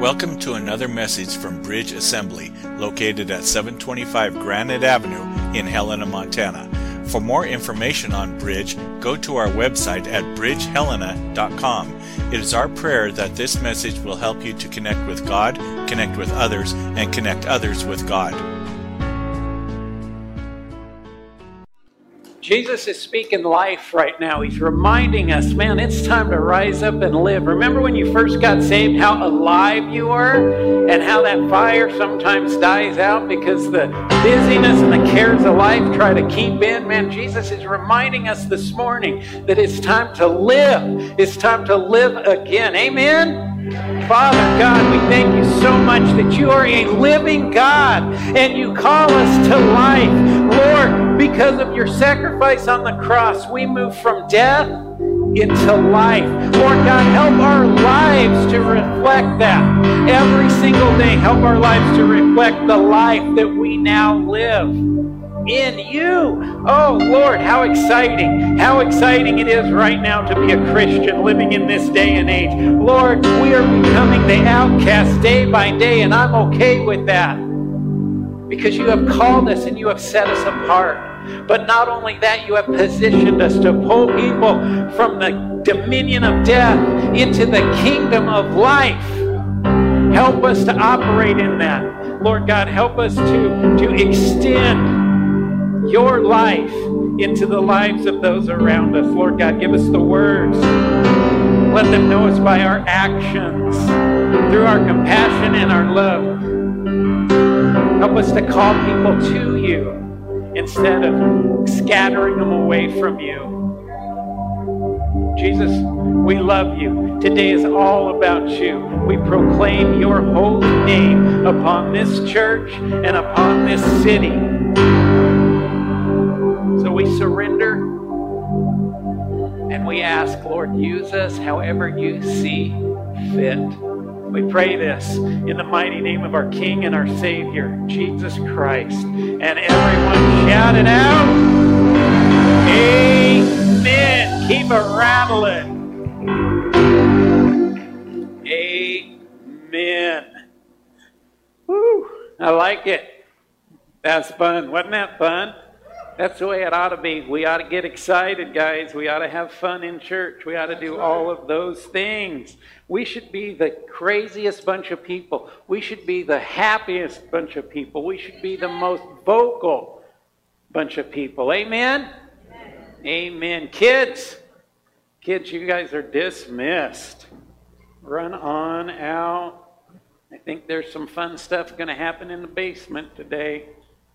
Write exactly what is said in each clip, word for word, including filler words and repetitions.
Welcome to another message from Bridge Assembly, located at seven twenty-five Granite Avenue in Helena, Montana. For more information on Bridge, go to our website at bridge helena dot com. It is our prayer that this message will help you to connect with God, connect with others, and connect others with God. Jesus is speaking life right now. He's reminding us, man, it's time to rise up and live. Remember when you first got saved, how alive you were and how that fire sometimes dies out because the busyness and the cares of life try to keep in? Man, Jesus is reminding us this morning that it's time to live. It's time to live again. Amen? Father God, we thank you so much that you are a living God and you call us to life. Lord, because of your sacrifice on the cross, we move from death into life. Lord God, help our lives to reflect that. Every single day, help our lives to reflect the life that we now live in you. Oh Lord, how exciting. How exciting it is right now to be a Christian living in this day and age. Lord, we are becoming the outcast day by day, and I'm okay with that because you have called us and you have set us apart. But not only that, you have positioned us to pull people from the dominion of death into the kingdom of life. Help us to operate in that. Lord God, help us to, to extend your life into the lives of those around us. Lord God, give us the words. Let them know us by our actions, through our compassion and our love. Help us to call people to you instead of scattering them away from you. Jesus, we love you. Today is all about you. We proclaim your holy name upon this church and upon this city. So we surrender and we ask, Lord, use us however you see fit. We pray this in the mighty name of our King and our Savior, Jesus Christ. And everyone shout it out. Amen. Keep it rattling. Amen. Woo. I like it. That's fun. Wasn't that fun? That's the way it ought to be. We ought to get excited, guys. We ought to have fun in church. We ought to do all of those things. We should be the craziest bunch of people. We should be the happiest bunch of people. We should be the most vocal bunch of people. Amen? Amen. Amen. Kids, kids, you guys are dismissed. Run on out. I think there's some fun stuff going to happen in the basement today.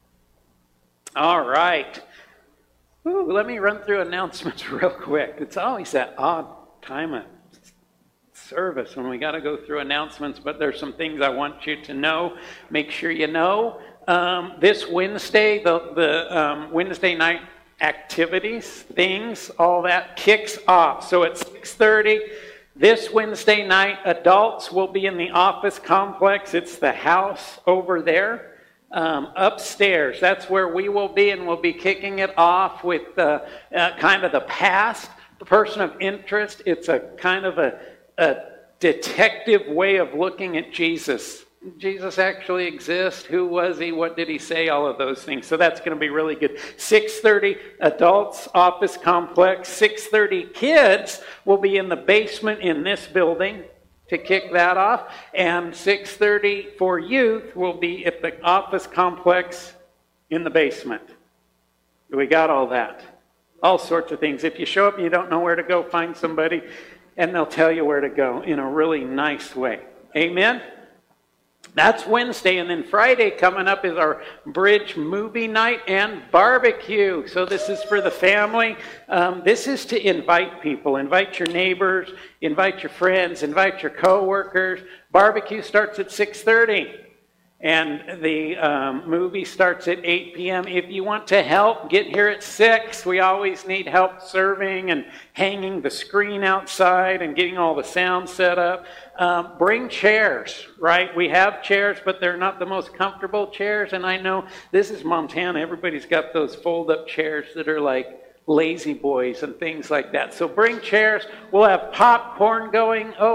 All right. Ooh, let me run through announcements real quick. It's always that odd time of service when we got to go through announcements, but there's some things I want you to know. Make sure you know. Um, this Wednesday, the, the um, Wednesday night activities, things, all that kicks off. So at six thirty, this Wednesday night, adults will be in the office complex. It's the house over there. Um, upstairs, that's where we will be, and we'll be kicking it off with uh, uh, kind of the past, the person of interest. It's a kind of a, a detective way of looking at Jesus. Jesus actually exists. Who was he? What did he say? All of those things. So that's going to be really good. six thirty, adults, office complex. six thirty, kids will be in the basement in this building to kick that off, and six thirty for youth will be at the office complex in the basement. We got all that. All sorts of things. If you show up and you don't know where to go, find somebody, and they'll tell you where to go in a really nice way. Amen? That's Wednesday, and then Friday coming up is our Bridge movie night and barbecue. So this is for the family. Um, this is to invite people. Invite your neighbors, invite your friends, invite your coworkers. Barbecue starts at six thirty, and the um, movie starts at eight p.m. If you want to help, get here at six. We always need help serving and hanging the screen outside and getting all the sound set up. Um, bring chairs, right? We have chairs, but they're not the most comfortable chairs. And I know this is Montana. Everybody's got those fold-up chairs that are like lazy boys and things like that. So bring chairs. We'll have popcorn going. Oh,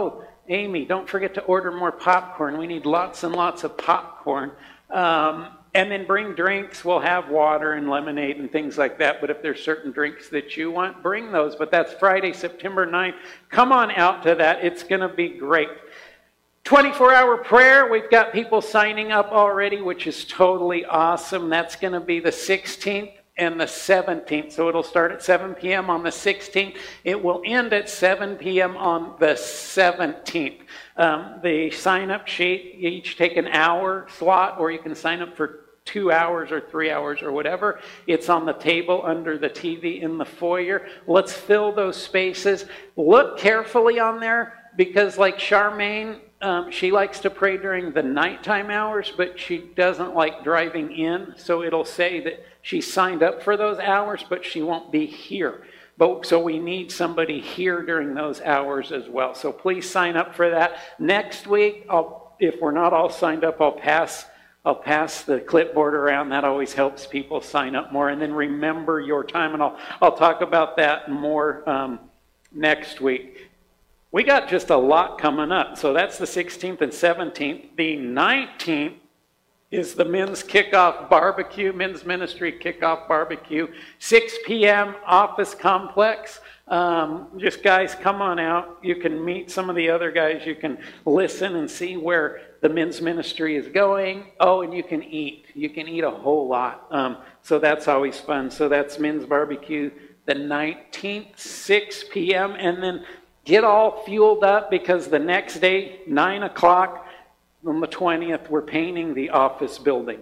Amy, don't forget to order more popcorn. We need lots and lots of popcorn. Um, and then bring drinks. We'll have water and lemonade and things like that. But if there's certain drinks that you want, bring those. But that's Friday, September ninth. Come on out to that. It's going to be great. twenty-four hour prayer. We've got people signing up already, which is totally awesome. That's going to be the sixteenth and the seventeenth. So it'll start at seven p.m. on the sixteenth. It will end at seven p.m. on the seventeenth. Um, the sign-up sheet, you each take an hour slot, or you can sign up for two hours or three hours or whatever. It's on the table under the T V in the foyer. Let's fill those spaces. Look carefully on there, because like Charmaine, Um, she likes to pray during the nighttime hours, but she doesn't like driving in. So it'll say that she signed up for those hours, but she won't be here. But so we need somebody here during those hours as well. So please sign up for that. Next week, I'll, if we're not all signed up, I'll pass I'll pass the clipboard around. That always helps people sign up more. And then remember your time, and I'll I'll talk about that more um, next week. We got just a lot coming up. So that's the sixteenth and seventeenth. The nineteenth is the men's kickoff barbecue, men's ministry kickoff barbecue, six p.m. office complex. Um, just guys, come on out. You can meet some of the other guys. You can listen and see where the men's ministry is going. Oh, and you can eat. You can eat a whole lot. Um, so that's always fun. So that's men's barbecue the nineteenth, six p.m. And then get all fueled up, because the next day, nine o'clock on the twentieth, we're painting the office building.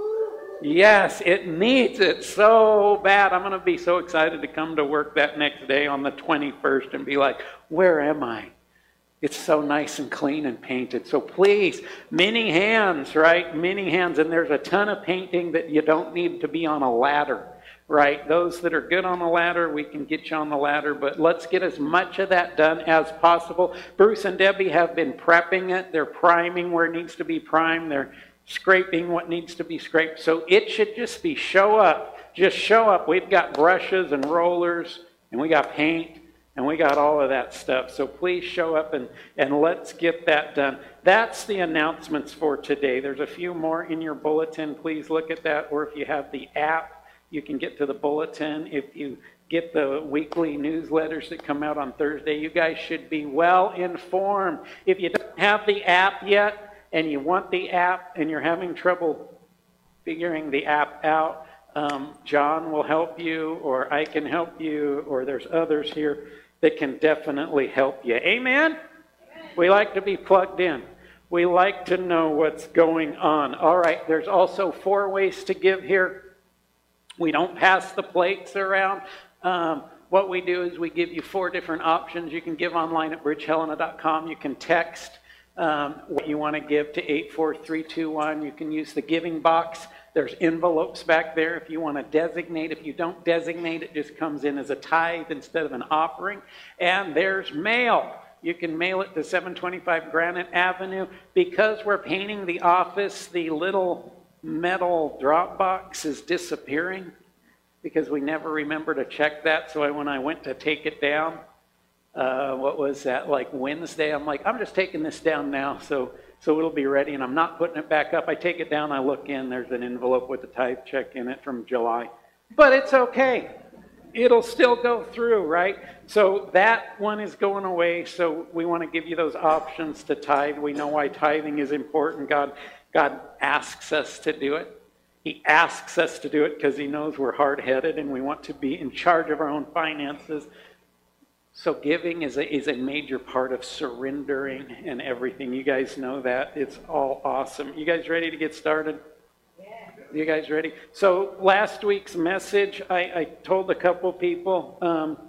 Yes, it needs it so bad. I'm going to be so excited to come to work that next day on the twenty-first and be like, where am I? It's so nice and clean and painted. So please, many hands, right? Many hands. And there's a ton of painting that you don't need to be on a ladder. Right, those that are good on the ladder, we can get you on the ladder, but let's get as much of that done as possible. Bruce and Debbie have been prepping it. They're priming where it needs to be primed. They're scraping what needs to be scraped. So it should just be show up. Just show up. We've got brushes and rollers, and we got paint, and we got all of that stuff. So please show up and, and let's get that done. That's the announcements for today. There's a few more in your bulletin. Please look at that, or if you have the app, you can get to the bulletin. If you get the weekly newsletters that come out on Thursday, you guys should be well informed. If you don't have the app yet and you want the app and you're having trouble figuring the app out, um, John will help you, or I can help you, or there's others here that can definitely help you. Amen? Amen. We like to be plugged in. We like to know what's going on. All right, there's also four ways to give here. We don't pass the plates around. Um, what we do is we give you four different options. You can give online at bridge helena dot com. You can text um, what you want to give to eight four three two one. You can use the giving box. There's envelopes back there if you want to designate. If you don't designate, it just comes in as a tithe instead of an offering. And there's mail. You can mail it to seven twenty-five Granite Avenue. Because we're painting the office, the little metal drop box is disappearing, because we never remember to check that. So I, when I went to take it down, uh, what was that, like Wednesday, I'm like, I'm just taking this down now, so so it'll be ready, and I'm not putting it back up. I take it down, I look in, there's an envelope with a tithe check in it from July. But it's okay. It'll still go through, right? So that one is going away, so we want to give you those options to tithe. We know why tithing is important. God God asks us to do it. He asks us to do it because he knows we're hard-headed and we want to be in charge of our own finances. So giving is a, is a major part of surrendering and everything. You guys know that. It's all awesome. You guys ready to get started? Yeah. You guys ready? So last week's message, I, I told a couple people, um,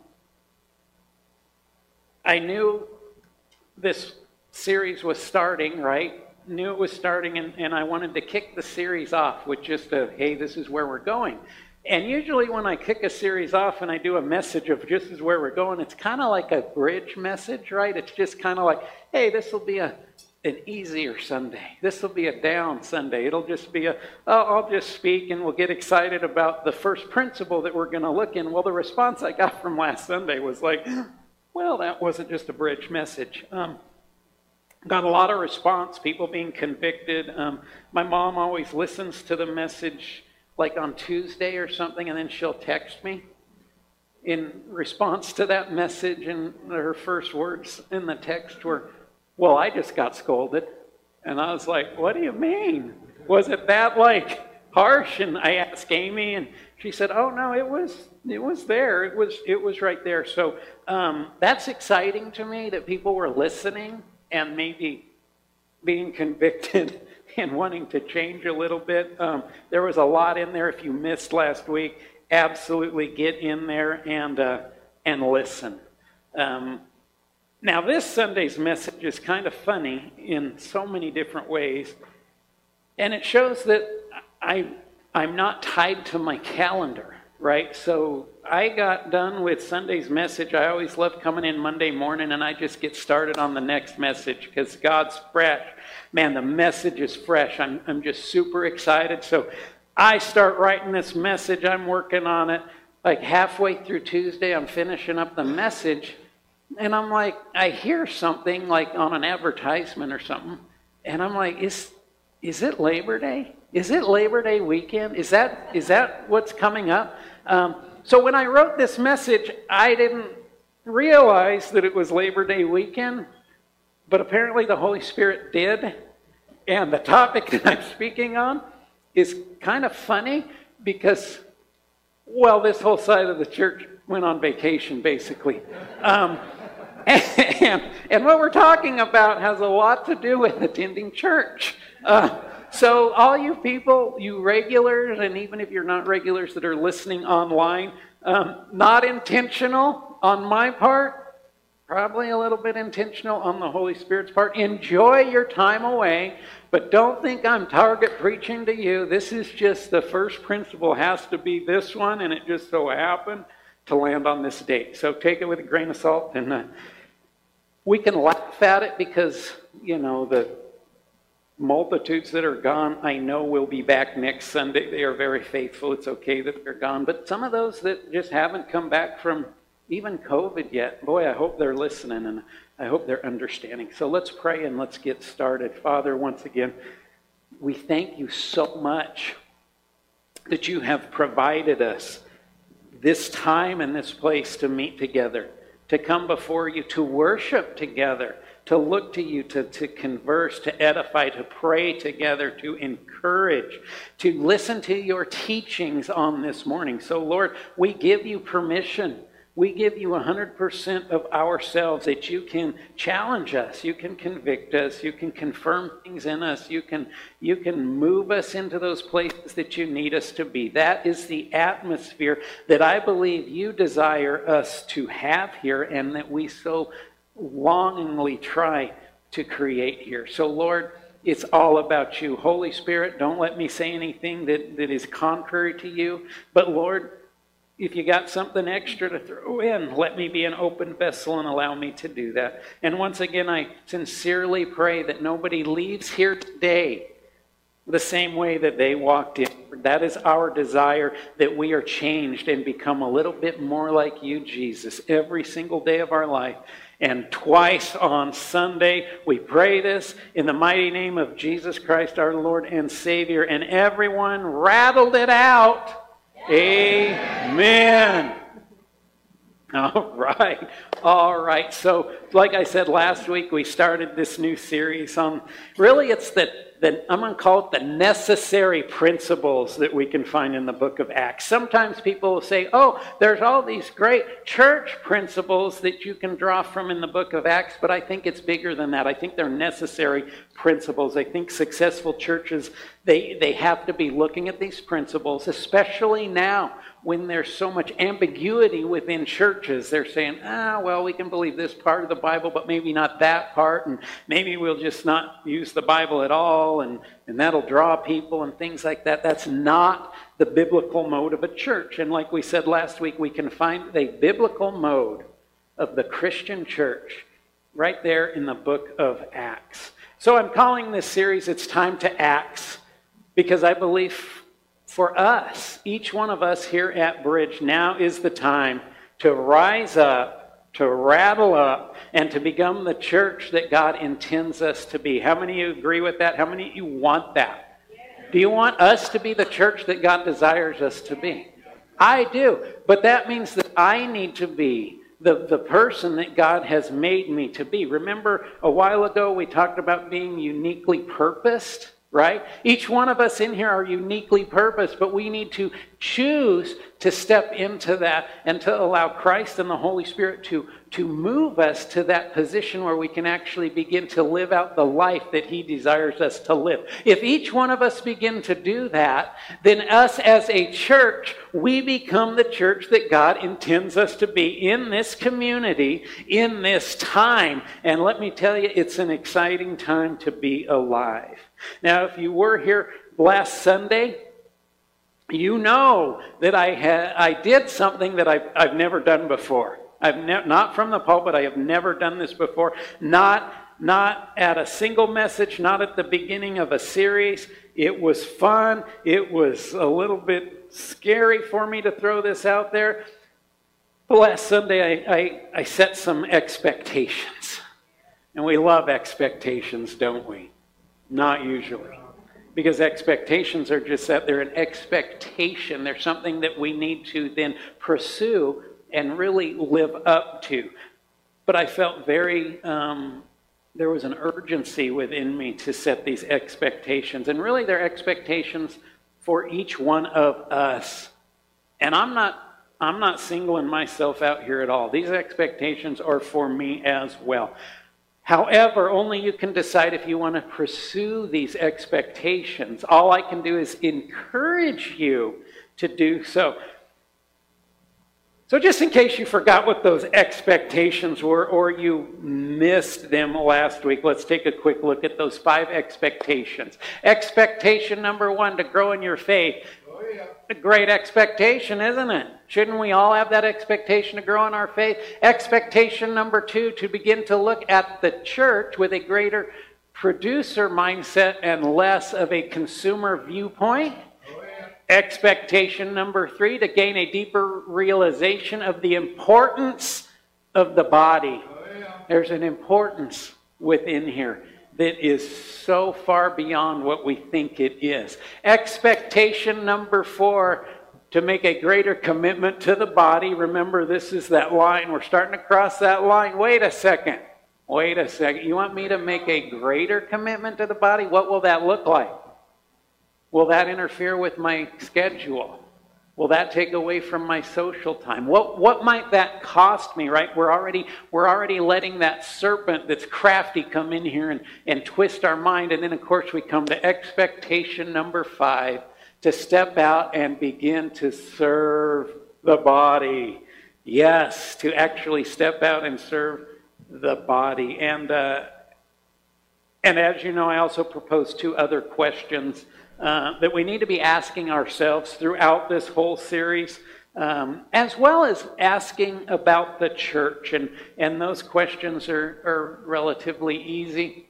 I knew this series was starting, right? Knew it was starting, and, and I wanted to kick the series off with just a, hey, this is where we're going. And usually when I kick a series off and I do a message of this is where we're going, it's kind of like a bridge message, right? It's just kind of like, hey, this will be a an easier Sunday. This will be a down Sunday. It'll just be a, oh, I'll just speak and we'll get excited about the first principle that we're going to look in. Well, the response I got from last Sunday was like, well, that wasn't just a bridge message. Um, got a lot of response, people being convicted. Um, my mom always listens to the message like on Tuesday or something, and then she'll text me in response to that message, and her first words in the text were, well, I just got scolded. And I was like, what do you mean? Was it that like harsh? And I asked Amy, and she said, oh no, it was it was there. It was it was right there. So um, that's exciting to me that people were listening and maybe being convicted and wanting to change a little bit. Um, there was a lot in there. If you missed last week, absolutely get in there and uh, and listen. Um, now, this Sunday's message is kind of funny in so many different ways, and it shows that I I'm not tied to my calendar, right? So I got done with Sunday's message. I always love coming in Monday morning, and I just get started on the next message because God's fresh. Man, the message is fresh. I'm I'm just super excited. So I start writing this message. I'm working on it. Like halfway through Tuesday, I'm finishing up the message. And I'm like, I hear something like on an advertisement or something. And I'm like, is is it Labor Day? Is it Labor Day weekend? Is that is that what's coming up? Um, so when I wrote this message, I didn't realize that it was Labor Day weekend. But apparently the Holy Spirit did. And the topic that I'm speaking on is kind of funny because, well, this whole side of the church went on vacation, basically. Um, and, and what we're talking about has a lot to do with attending church. Uh, so all you people, you regulars, and even if you're not regulars that are listening online, um, not intentional on my part, probably a little bit intentional on the Holy Spirit's part. Enjoy your time away, but don't think I'm target preaching to you. This is just the first principle has to be this one, and it just so happened to land on this date. So take it with a grain of salt, and uh, we can laugh at it because, you know, the multitudes that are gone, I know will be back next Sunday. They are very faithful. It's okay that they're gone. But some of those that just haven't come back from even COVID yet, boy, I hope they're listening and I hope they're understanding. So let's pray and let's get started. Father, once again, we thank you so much that you have provided us this time and this place to meet together, to come before you, to worship together, to look to you, to, to converse, to edify, to pray together, to encourage, to listen to your teachings on this morning. So Lord, we give you permission. We give you one hundred percent of ourselves that you can challenge us, you can convict us, you can confirm things in us, you can, you can move us into those places that you need us to be. That is the atmosphere that I believe you desire us to have here and that we so longingly try to create here. So Lord, it's all about you. Holy Spirit, don't let me say anything that, that is contrary to you, but Lord, if you got something extra to throw in, let me be an open vessel and allow me to do that. And once again, I sincerely pray that nobody leaves here today the same way that they walked in. That is our desire, that we are changed and become a little bit more like you, Jesus, every single day of our life. And twice on Sunday, we pray this in the mighty name of Jesus Christ, our Lord and Savior. And everyone rattled it out. Amen. All right. All right. So, like I said last week, we started this new series on, really it's the, the I'm going to call it the necessary principles that we can find in the book of Acts. Sometimes people will say, oh, there's all these great church principles that you can draw from in the book of Acts, but I think it's bigger than that. I think they're necessary principles. I think successful churches, they, they have to be looking at these principles, especially now when there's so much ambiguity within churches. They're saying, ah, well, we can believe this part of the Bible, but maybe not that part, and maybe we'll just not use the Bible at all, and, and that'll draw people and things like that. That's not the biblical mode of a church. And like we said last week, we can find a biblical mode of the Christian church right there in the book of Acts. So I'm calling this series, It's Time to Acts, because I believe for us, each one of us here at Bridge, now is the time to rise up to rattle up, and to become the church that God intends us to be. How many of you agree with that? How many of you want that? Do you want us to be the church that God desires us to be? I do. But that means that I need to be the, the person that God has made me to be. Remember, a while ago we talked about being uniquely purposed, right? Each one of us in here are uniquely purposed, but we need to choose to step into that and to allow Christ and the Holy Spirit to, to move us to that position where we can actually begin to live out the life that He desires us to live. If each one of us begin to do that, then us as a church, we become the church that God intends us to be in this community, in this time. And let me tell you, it's an exciting time to be alive. Now, if you were here last Sunday, you know that I had I did something that I've, I've never done before. I've ne- not from the pulpit. I have never done this before. Not not at a single message. Not at the beginning of a series. It was fun. It was a little bit scary for me to throw this out there. But last Sunday, I, I, I set some expectations, and we love expectations, don't we? Not usually. Because expectations are just that. They're an expectation. They're something that we need to then pursue and really live up to. But I felt very, um, there was an urgency within me to set these expectations. And really they're expectations for each one of us. And I'm not, I'm not singling myself out here at all. These expectations are for me as well. However, only you can decide if you want to pursue these expectations. All I can do is encourage you to do so. So just in case you forgot what those expectations were or you missed them last week, let's take a quick look at those five expectations. Expectation number one, to grow in your faith. Oh, yeah. A great expectation, isn't it? Shouldn't we all have that expectation to grow in our faith? Expectation number two, to begin to look at the church with a greater producer mindset and less of a consumer viewpoint. Oh, yeah. Expectation number three, to gain a deeper realization of the importance of the body. Oh, yeah. There's an importance within here that is so far beyond what we think it is. Expectation number four, to make a greater commitment to the body. Remember, this is that line. We're starting to cross that line. Wait a second. Wait a second. You want me to make a greater commitment to the body? What will that look like? Will that interfere with my schedule? Will that take away from my social time? What what might that cost me, right? We're already we're already letting that serpent that's crafty come in here and, and twist our mind. And then, of course, we come to expectation number five, to step out and begin to serve the body. Yes, to actually step out and serve the body. And uh, and as you know, I also propose two other questions uh, that we need to be asking ourselves throughout this whole series, um, as well as asking about the church. And, and those questions are, are relatively easy.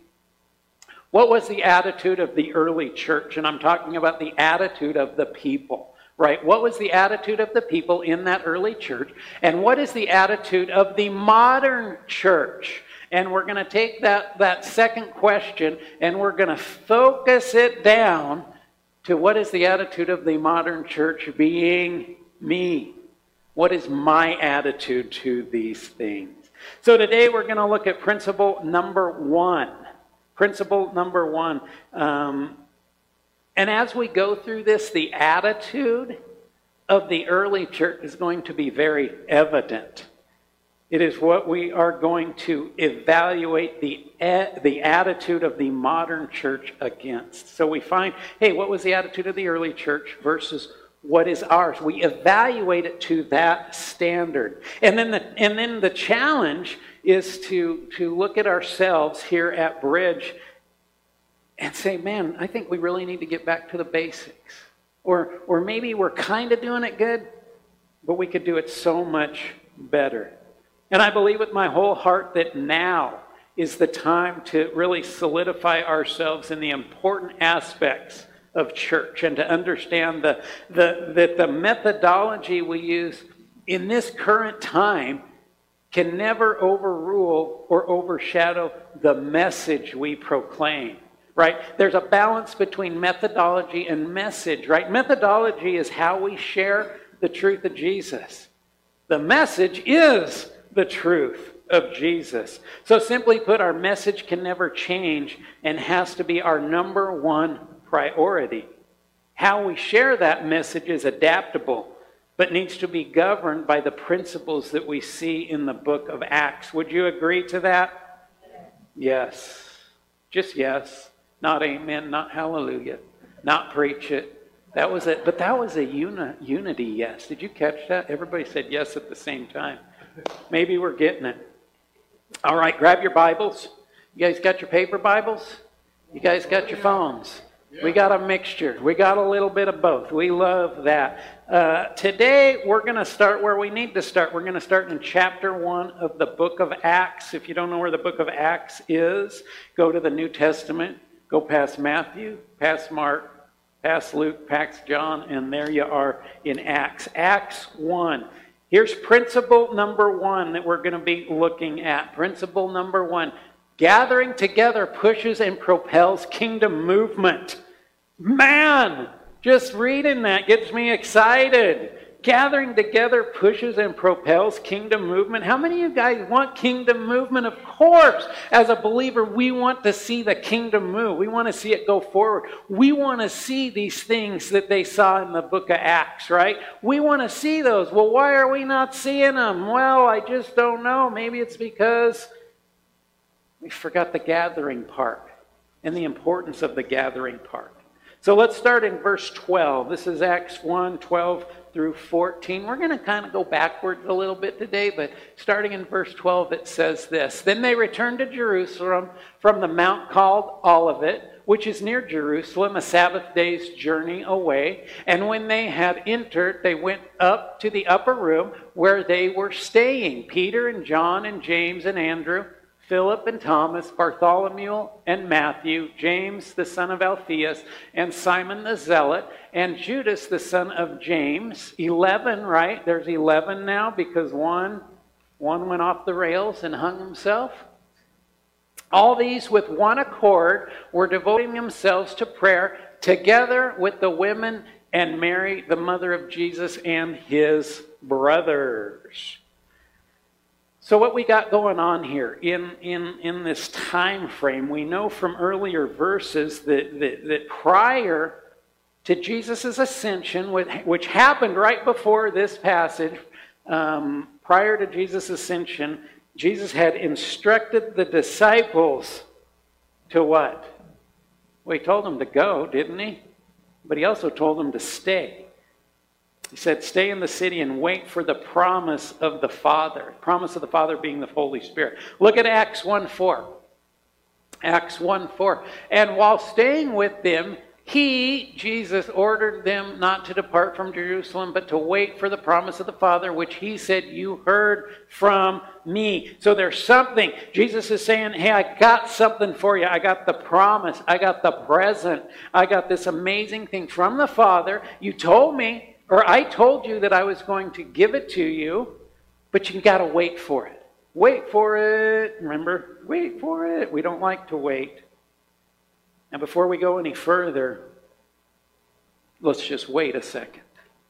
What was the attitude of the early church? And I'm talking about the attitude of the people, right? What was the attitude of the people in that early church? And what is the attitude of the modern church? And we're going to take that, that second question and we're going to focus it down to what is the attitude of the modern church being me? What is my attitude to these things? So today we're going to look at principle number one. Principle number one. Um, and as we go through this, the attitude of the early church is going to be very evident. It is what we are going to evaluate the, the attitude of the modern church against. So we find, hey, what was the attitude of the early church versus what is ours? We evaluate it to that standard. And then the, and then the challenge is to, to look at ourselves here at Bridge and say, man, I think we really need to get back to the basics. Or, or maybe we're kind of doing it good, but we could do it so much better. And I believe with my whole heart that now is the time to really solidify ourselves in the important aspects of church and to understand the, the, that the methodology we use in this current time can never overrule or overshadow the message we proclaim. Right? There's a balance between methodology and message, right? Methodology is how we share the truth of Jesus. The message is the truth of Jesus. So simply put, our message can never change and has to be our number one priority. How we share that message is adaptable, but needs to be governed by the principles that we see in the book of Acts. Would you agree to that? Yes. Just yes. Not amen, not hallelujah, not preach it. That was it. But that was a uni- unity yes. Did you catch that? Everybody said yes at the same time. Maybe we're getting it. All right, grab your Bibles. You guys got your paper Bibles? You guys got your phones? We got a mixture. We got a little bit of both. We love that. Uh, today, we're going to start where we need to start. We're going to start in chapter one of the book of Acts. If you don't know where the book of Acts is, go to the New Testament. Go past Matthew, past Mark, past Luke, past John, and there you are in Acts. Acts one. Here's principle number one that we're going to be looking at. Principle number one. Gathering together pushes and propels kingdom movement. Man, just reading that gets me excited. Gathering together pushes and propels kingdom movement. How many of you guys want kingdom movement? Of course. As a believer, we want to see the kingdom move. We want to see it go forward. We want to see these things that they saw in the book of Acts, right? We want to see those. Well, why are we not seeing them? Well, I just don't know. Maybe it's because we forgot the gathering part and the importance of the gathering part. So let's start in verse twelve. This is Acts one, twelve through fourteen. We're going to kind of go backwards a little bit today, but starting in verse twelve, it says this. Then they returned to Jerusalem from the mount called Olivet, which is near Jerusalem, a Sabbath day's journey away. And when they had entered, they went up to the upper room where they were staying. Peter and John and James and Andrew, Philip and Thomas, Bartholomew and Matthew, James the son of Alphaeus, and Simon the Zealot, and Judas the son of James. Eleven, right? There's eleven now because one, one went off the rails and hung himself. All these with one accord were devoting themselves to prayer together with the women and Mary, the mother of Jesus, and his brothers. So what we got going on here in, in, in this time frame, we know from earlier verses that, that, that prior to Jesus' ascension, which happened right before this passage, um, prior to Jesus' ascension, Jesus had instructed the disciples to what? Well, he told them to go, didn't he? But he also told them to stay. He said, stay in the city and wait for the promise of the Father. Promise of the Father being the Holy Spirit. Look at Acts one four. Acts one four. And while staying with them, he, Jesus, ordered them not to depart from Jerusalem, but to wait for the promise of the Father, which he said, you heard from me. So there's something. Jesus is saying, hey, I got something for you. I got the promise. I got the present. I got this amazing thing from the Father. You told me. Or I told you that I was going to give it to you, but you got to wait for it. Wait for it. Remember, wait for it. We don't like to wait. Now, before we go any further, let's just wait a second.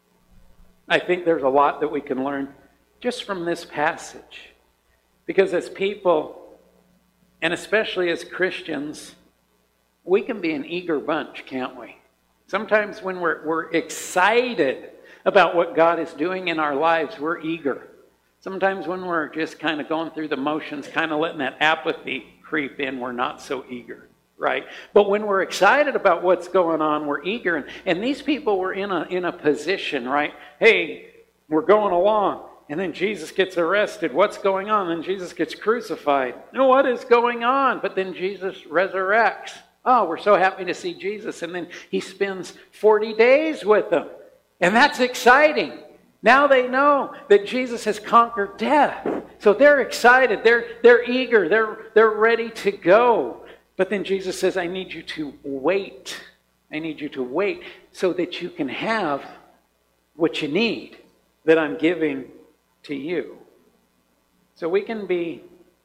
I think there's a lot that we can learn just from this passage. Because as people, and especially as Christians, we can be an eager bunch, can't we? Sometimes when we're, we're excited about what God is doing in our lives, we're eager. Sometimes when we're just kind of going through the motions, kind of letting that apathy creep in, we're not so eager, right? But when we're excited about what's going on, we're eager. And, and these people were in a, in a position, right? Hey, we're going along. And then Jesus gets arrested. What's going on? Then Jesus gets crucified. No, what is going on? But then Jesus resurrects. Oh, we're so happy to see Jesus. And then he spends forty days with them. And that's exciting. Now they know that Jesus has conquered death. So they're excited. They're, they're eager. They're, they're ready to go. But then Jesus says, I need you to wait. I need you to wait so that you can have what you need that I'm giving to you. So we can be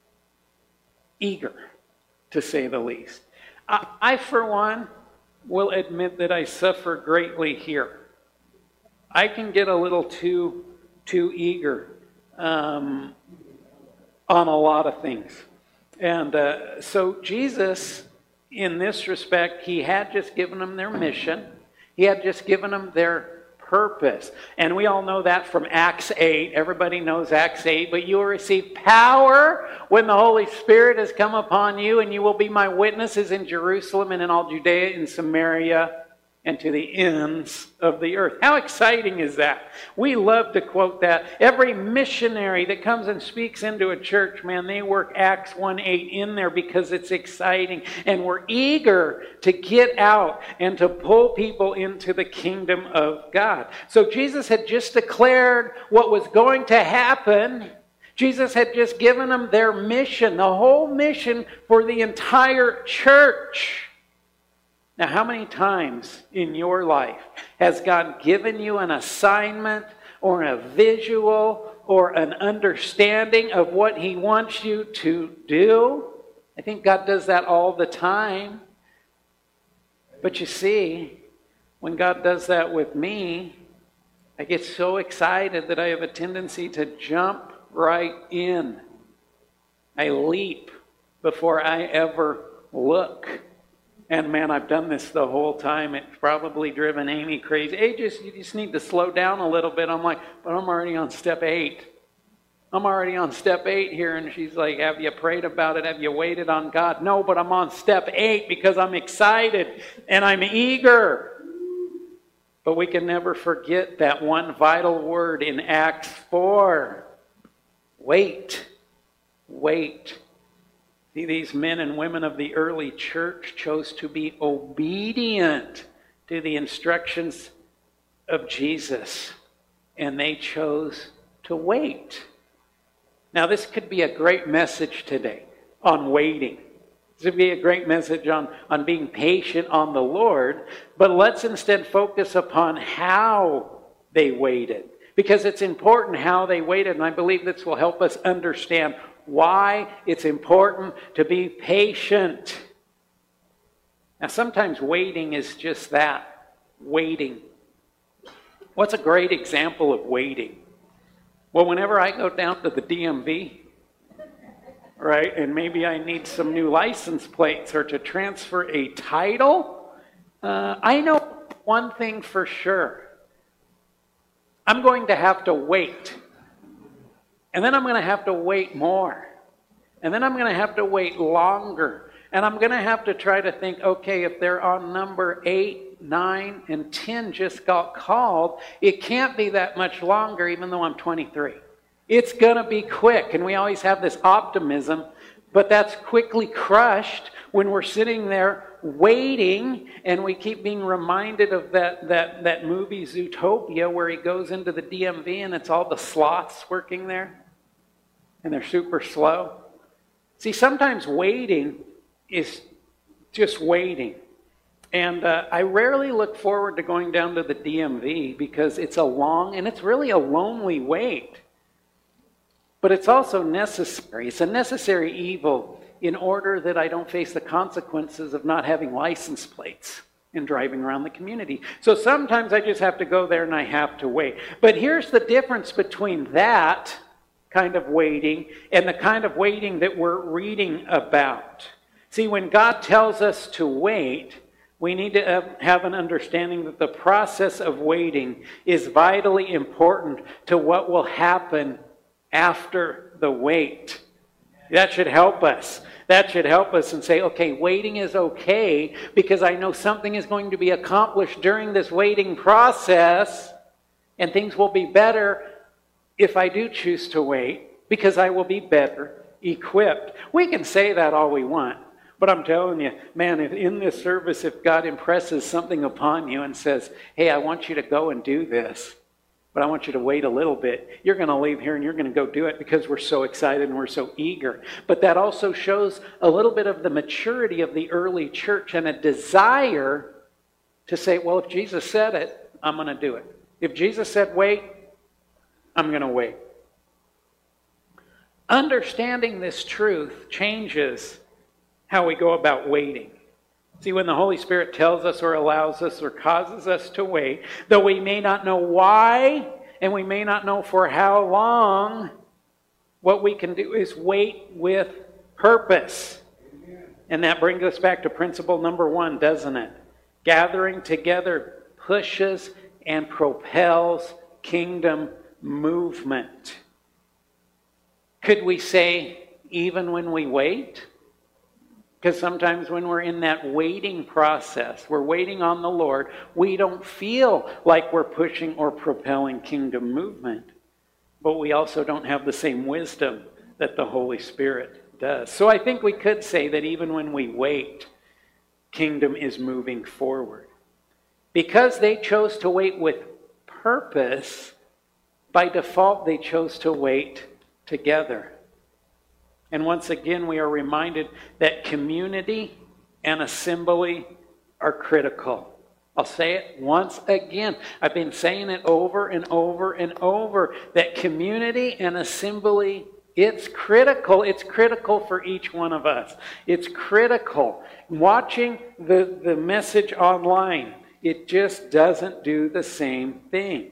eager, to say the least. I, I, for one, will admit that I suffer greatly here. I can get a little too, too eager um, on a lot of things. And uh, so Jesus, in this respect, he had just given them their mission. He had just given them their purpose. And we all know that from Acts eight. Everybody knows Acts eight. But you will receive power when the Holy Spirit has come upon you, and you will be my witnesses in Jerusalem and in all Judea and Samaria and to the ends of the earth. How exciting is that? We love to quote that. Every missionary that comes and speaks into a church, man, they work Acts one eight in there because it's exciting. And we're eager to get out and to pull people into the kingdom of God. So Jesus had just declared what was going to happen. Jesus had just given them their mission, the whole mission for the entire church. Now, how many times in your life has God given you an assignment or a visual or an understanding of what He wants you to do? I think God does that all the time. But you see, when God does that with me, I get so excited that I have a tendency to jump right in. I leap before I ever look. And man, I've done this the whole time. It's probably driven Amy crazy. Hey, just, you just need to slow down a little bit. I'm like, but I'm already on step eight. I'm already on step eight here. And she's like, have you prayed about it? Have you waited on God? No, but I'm on step eight because I'm excited and I'm eager. But we can never forget that one vital word in Acts four. Wait. Wait. See, these men and women of the early church chose to be obedient to the instructions of Jesus, and they chose to wait. Now, this could be a great message today on waiting. This would be a great message on, on being patient on the Lord, but let's instead focus upon how they waited, because it's important how they waited, and I believe this will help us understand why it's important to be patient. Now, sometimes waiting is just that, waiting. What's a great example of waiting? Well, whenever I go down to the D M V, right, and maybe I need some new license plates or to transfer a title, uh, I know one thing for sure. I'm going to have to wait. And then I'm going to have to wait more. And then I'm going to have to wait longer. And I'm going to have to try to think, okay, if they're on number eight, nine, and ten just got called, it can't be that much longer even though I'm twenty-three. It's going to be quick. And we always have this optimism, but that's quickly crushed when we're sitting there waiting, and we keep being reminded of that, that, that movie Zootopia where he goes into the D M V and it's all the sloths working there. And they're super slow. See, sometimes waiting is just waiting. And uh, I rarely look forward to going down to the D M V because it's a long and it's really a lonely wait. But it's also necessary. It's a necessary evil in order that I don't face the consequences of not having license plates and driving around the community. So sometimes I just have to go there and I have to wait. But here's the difference between that kind of waiting and the kind of waiting that we're reading about. See, when God tells us to wait, we need to have an understanding that the process of waiting is vitally important to what will happen after the wait. That should help us. That should help us and say, okay, waiting is okay because I know something is going to be accomplished during this waiting process, and things will be better if I do choose to wait, because I will be better equipped. We can say that all we want, but I'm telling you, man, if in this service, if God impresses something upon you and says, hey, I want you to go and do this, but I want you to wait a little bit, you're going to leave here and you're going to go do it because we're so excited and we're so eager. But that also shows a little bit of the maturity of the early church and a desire to say, well, if Jesus said it, I'm going to do it. If Jesus said wait, I'm going to wait. Understanding this truth changes how we go about waiting. See, when the Holy Spirit tells us or allows us or causes us to wait, though we may not know why and we may not know for how long, what we can do is wait with purpose. And that brings us back to principle number one, doesn't it? Gathering together pushes and propels kingdom movement. Could we say, even when we wait? Because sometimes when we're in that waiting process, we're waiting on the Lord, we don't feel like we're pushing or propelling kingdom movement. But we also don't have the same wisdom that the Holy Spirit does. So I think we could say that even when we wait, kingdom is moving forward. Because they chose to wait with purpose, by default they chose to wait together. And once again, we are reminded that community and assembly are critical. I'll say it once again. I've been saying it over and over and over, that community and assembly, it's critical. It's critical for each one of us. It's critical. Watching the, the message online, it just doesn't do the same thing.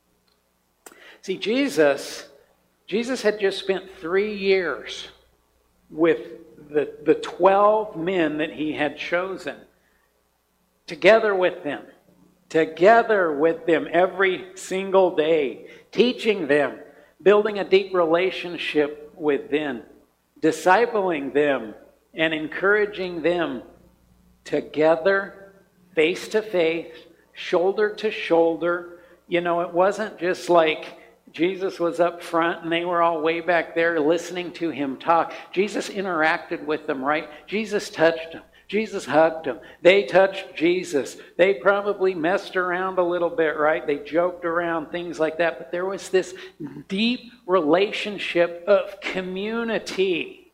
See, Jesus, Jesus had just spent three years with the, the twelve men that he had chosen, together with them, together with them every single day, teaching them, building a deep relationship with them, discipling them, and encouraging them together, face to face, shoulder to shoulder. You know, it wasn't just like Jesus was up front and they were all way back there listening to him talk. Jesus interacted with them, right? Jesus touched them. Jesus hugged them. They touched Jesus. They probably messed around a little bit, right? They joked around, things like that. But there was this deep relationship of community.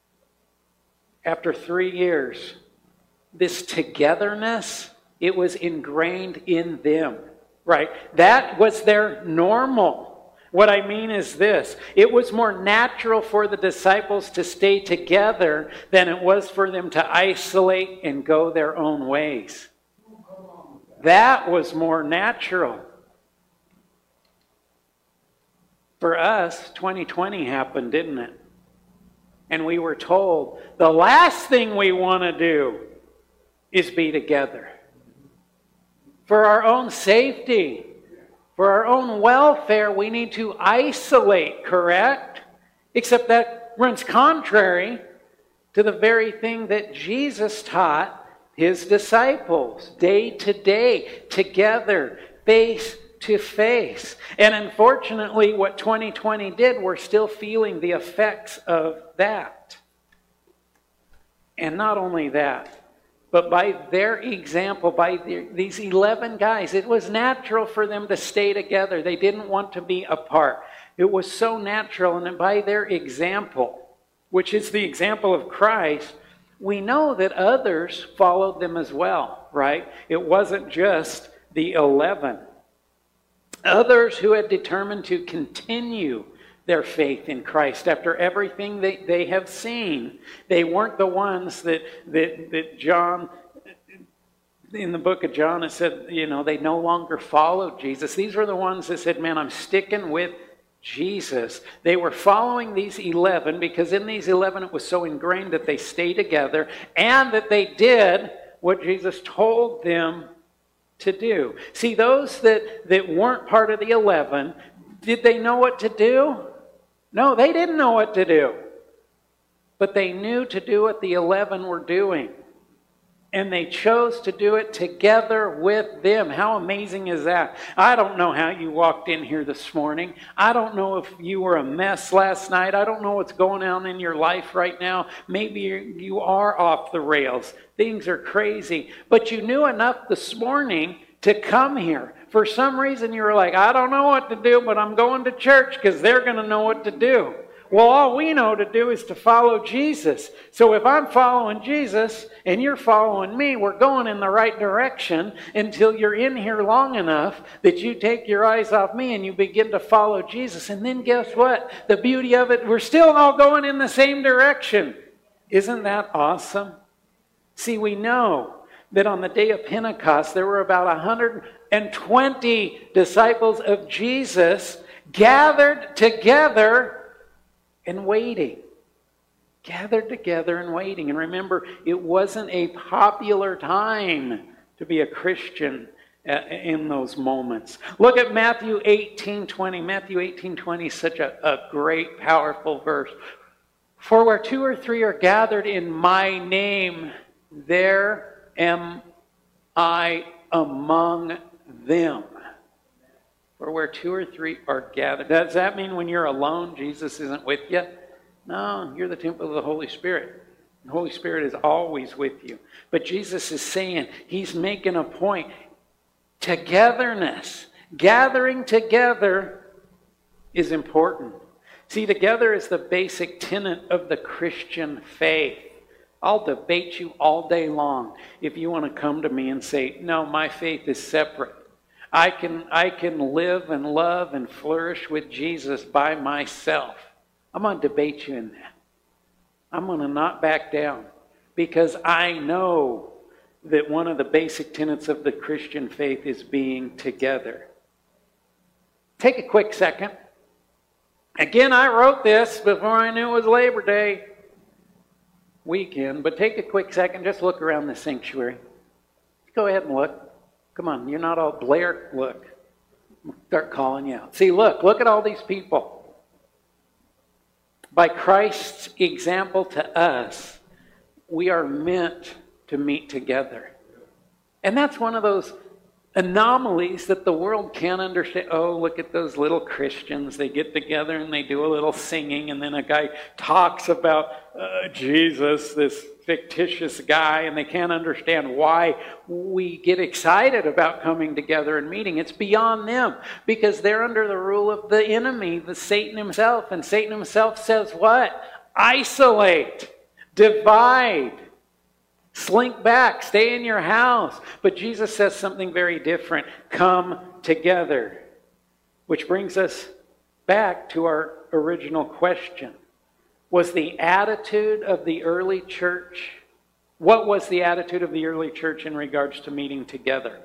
After three years, this togetherness, it was ingrained in them, right? That was their normal. What I mean is this: it was more natural for the disciples to stay together than it was for them to isolate and go their own ways. That was more natural. For us, twenty twenty happened, didn't it? And we were told the last thing we want to do is be together. For our own safety, for our own welfare, we need to isolate, correct? Except that runs contrary to the very thing that Jesus taught his disciples, day to day, together, face to face. And unfortunately, what twenty twenty did, we're still feeling the effects of that. And not only that, but by their example, by their, these eleven guys, it was natural for them to stay together. They didn't want to be apart. It was so natural. And by their example, which is the example of Christ, we know that others followed them as well, right? It wasn't just the eleven. Others who had determined to continue their faith in Christ after everything they, they have seen. They weren't the ones that, that, that John, in the book of John, it said, you know, they no longer followed Jesus. These were the ones that said, man, I'm sticking with Jesus. They were following these eleven because in these eleven it was so ingrained that they stayed together and that they did what Jesus told them to do. See, those that, that weren't part of the eleven, did they know what to do? No, they didn't know what to do. But they knew to do what the eleven were doing. And they chose to do it together with them. How amazing is that? I don't know how you walked in here this morning. I don't know if you were a mess last night. I don't know what's going on in your life right now. Maybe you are off the rails. Things are crazy. But you knew enough this morning to come here. For some reason you were like, I don't know what to do, but I'm going to church because they're going to know what to do. Well, all we know to do is to follow Jesus. So if I'm following Jesus and you're following me, we're going in the right direction until you're in here long enough that you take your eyes off me and you begin to follow Jesus. And then guess what? The beauty of it, we're still all going in the same direction. Isn't that awesome? See, we know that on the day of Pentecost, there were about one hundred twenty disciples of Jesus gathered together and waiting. Gathered together and waiting. And remember, it wasn't a popular time to be a Christian in those moments. Look at Matthew eighteen twenty. Matthew eighteen twenty is such a, a great, powerful verse. For where two or three are gathered in my name, there am I among them. Or where two or three are gathered. Does that mean when you're alone, Jesus isn't with you? No, you're the temple of the Holy Spirit. The Holy Spirit is always with you. But Jesus is saying, He's making a point. Togetherness, gathering together is important. See, together is the basic tenet of the Christian faith. I'll debate you all day long if you want to come to me and say, no, my faith is separate. I can, I can live and love and flourish with Jesus by myself. I'm going to debate you in that. I'm going to not back down because I know that one of the basic tenets of the Christian faith is being together. Take a quick second. Again, I wrote this before I knew it was Labor Day weekend, but take a quick second, just look around the sanctuary. Go ahead and look. Come on, you're not all Blair. Look. Start calling you out. See, look, look at all these people. By Christ's example to us, we are meant to meet together. And that's one of those anomalies that the world can't understand. Oh, look at those little Christians. They get together and they do a little singing, and then a guy talks about uh, Jesus, this fictitious guy, and they can't understand why we get excited about coming together and meeting. It's beyond them because they're under the rule of the enemy, the Satan himself. And Satan himself says what? Isolate, divide, slink back, stay in your house. But Jesus says something very different. Come together. Which brings us back to our original question. Was the attitude of the early church, what was the attitude of the early church in regards to meeting together?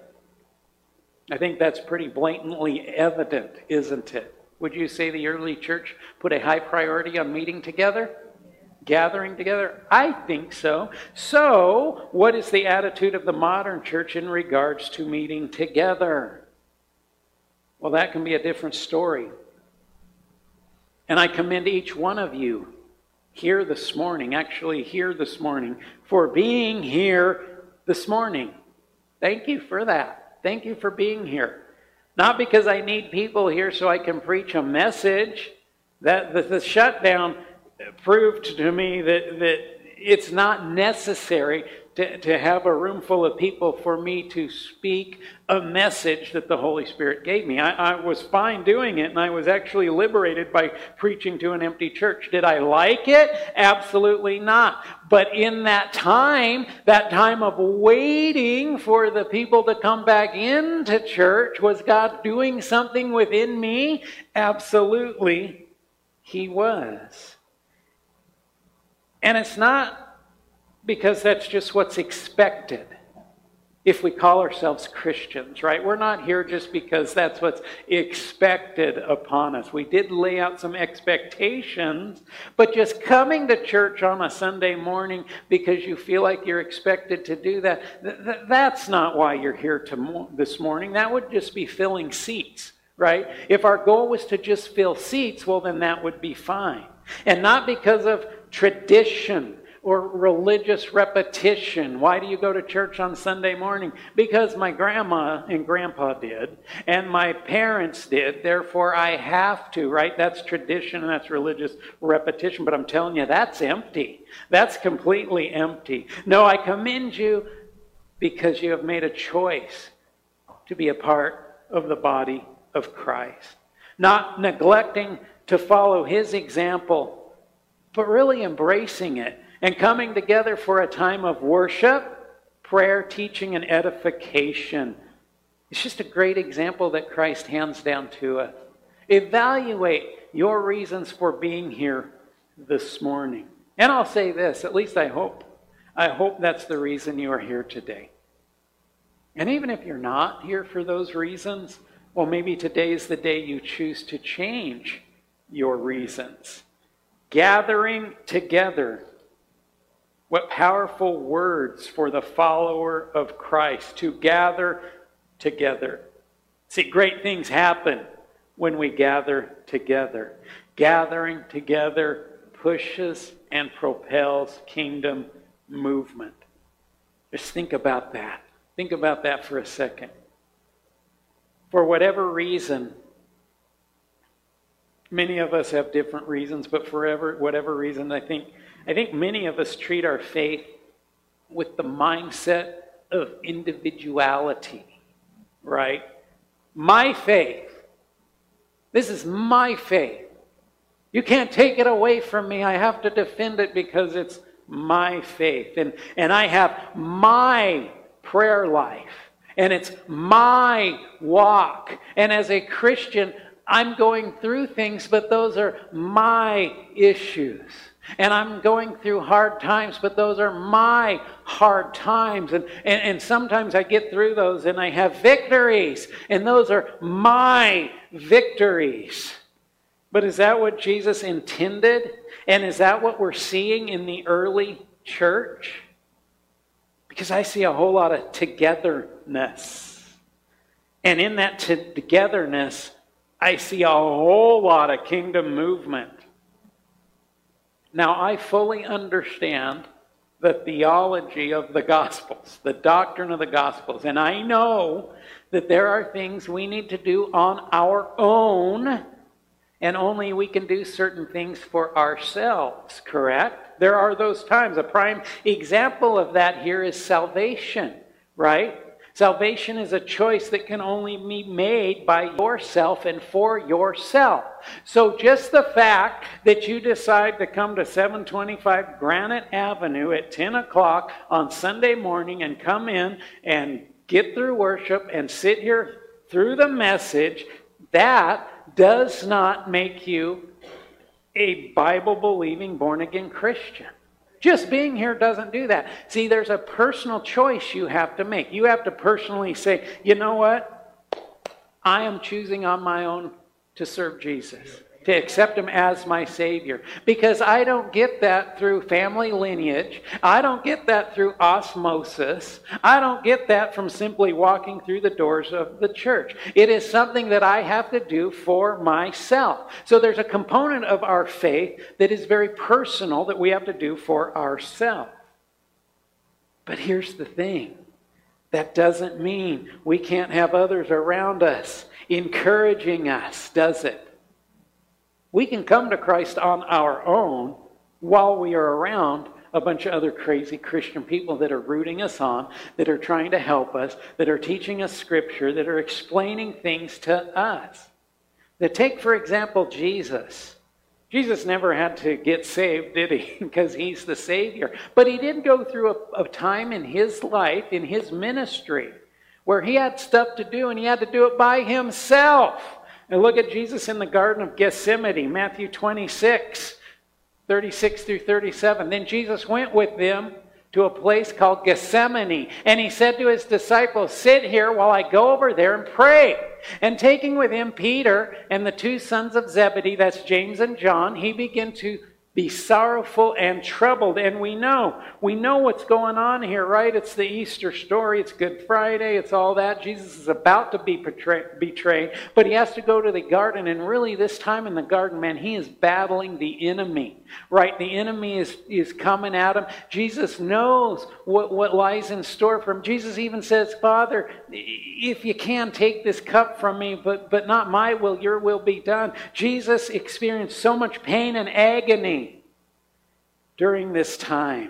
I think that's pretty blatantly evident, isn't it? Would you say the early church put a high priority on meeting together? Gathering together? I think so. So, what is the attitude of the modern church in regards to meeting together? Well, that can be a different story. And I commend each one of you here this morning, actually here this morning, for being here this morning. Thank you for that. Thank you for being here. Not because I need people here so I can preach a message. That the, the shutdown proved to me that, that it's not necessary to, to have a room full of people for me to speak a message that the Holy Spirit gave me. I, I was fine doing it, and I was actually liberated by preaching to an empty church. Did I like it? Absolutely not. But in that time, that time of waiting for the people to come back into church, was God doing something within me? Absolutely, He was. And it's not because that's just what's expected if we call ourselves Christians, right? We're not here just because that's what's expected upon us. We did lay out some expectations, but just coming to church on a Sunday morning because you feel like you're expected to do that, th- th- that's not why you're here to mo- this morning. That would just be filling seats, right? If our goal was to just fill seats, well, then that would be fine. And not because of tradition or religious repetition. Why do you go to church on Sunday morning? Because my grandma and grandpa did, and my parents did, therefore I have to, right? That's tradition and that's religious repetition, but I'm telling you, that's empty. That's completely empty. No, I commend you because you have made a choice to be a part of the body of Christ. Not neglecting to follow His example, but really embracing it and coming together for a time of worship, prayer, teaching, and edification. It's just a great example that Christ hands down to us. Evaluate your reasons for being here this morning. And I'll say this, at least I hope. I hope that's the reason you are here today. And even if you're not here for those reasons, well, maybe today is the day you choose to change your reasons. Gathering together. What powerful words for the follower of Christ, to gather together. See, great things happen when we gather together. Gathering together pushes and propels kingdom movement. Just think about that. Think about that for a second. For whatever reason, many of us have different reasons, but for ever, whatever reason, I think, I think many of us treat our faith with the mindset of individuality, right? My faith. This is my faith. You can't take it away from me. I have to defend it because it's my faith. And, and I have my prayer life. And it's my walk. And as a Christian, I'm going through things, but those are my issues. And I'm going through hard times, but those are my hard times. And, and, and sometimes I get through those and I have victories. And those are my victories. But is that what Jesus intended? And is that what we're seeing in the early church? Because I see a whole lot of togetherness. And in that togetherness, I see a whole lot of kingdom movement. Now, I fully understand the theology of the Gospels, the doctrine of the Gospels. And I know that there are things we need to do on our own, and only we can do certain things for ourselves, correct? There are those times. A prime example of that here is salvation, right? Salvation is a choice that can only be made by yourself and for yourself. So just the fact that you decide to come to seven twenty-five Granite Avenue at ten o'clock on Sunday morning and come in and get through worship and sit here through the message, that does not make you a Bible-believing, born-again Christian. Just being here doesn't do that. See, there's a personal choice you have to make. You have to personally say, you know what? I am choosing on my own to serve Jesus, to accept Him as my Savior. Because I don't get that through family lineage. I don't get that through osmosis. I don't get that from simply walking through the doors of the church. It is something that I have to do for myself. So there's a component of our faith that is very personal that we have to do for ourselves. But here's the thing. That doesn't mean we can't have others around us encouraging us, does it? We can come to Christ on our own while we are around a bunch of other crazy Christian people that are rooting us on, that are trying to help us, that are teaching us Scripture, that are explaining things to us. Now take, for example, Jesus. Jesus never had to get saved, did he? Because He's the Savior. But He did go through a, a time in His life, in His ministry, where He had stuff to do and He had to do it by Himself. And look at Jesus in the Garden of Gethsemane, Matthew twenty-six, thirty-six through thirty-seven. Then Jesus went with them to a place called Gethsemane. And He said to His disciples, sit here while I go over there and pray. And taking with Him Peter and the two sons of Zebedee, that's James and John, He began to be sorrowful and troubled. And we know, we know what's going on here, right? It's the Easter story. It's Good Friday. It's all that. Jesus is about to be betray- betrayed, but He has to go to the garden. And really this time in the garden, man, He is battling the enemy, right? The enemy is, is coming at Him. Jesus knows what, what lies in store for Him. Jesus even says, Father, if you can, take this cup from me, but, but not my will, your will be done. Jesus experienced so much pain and agony during this time.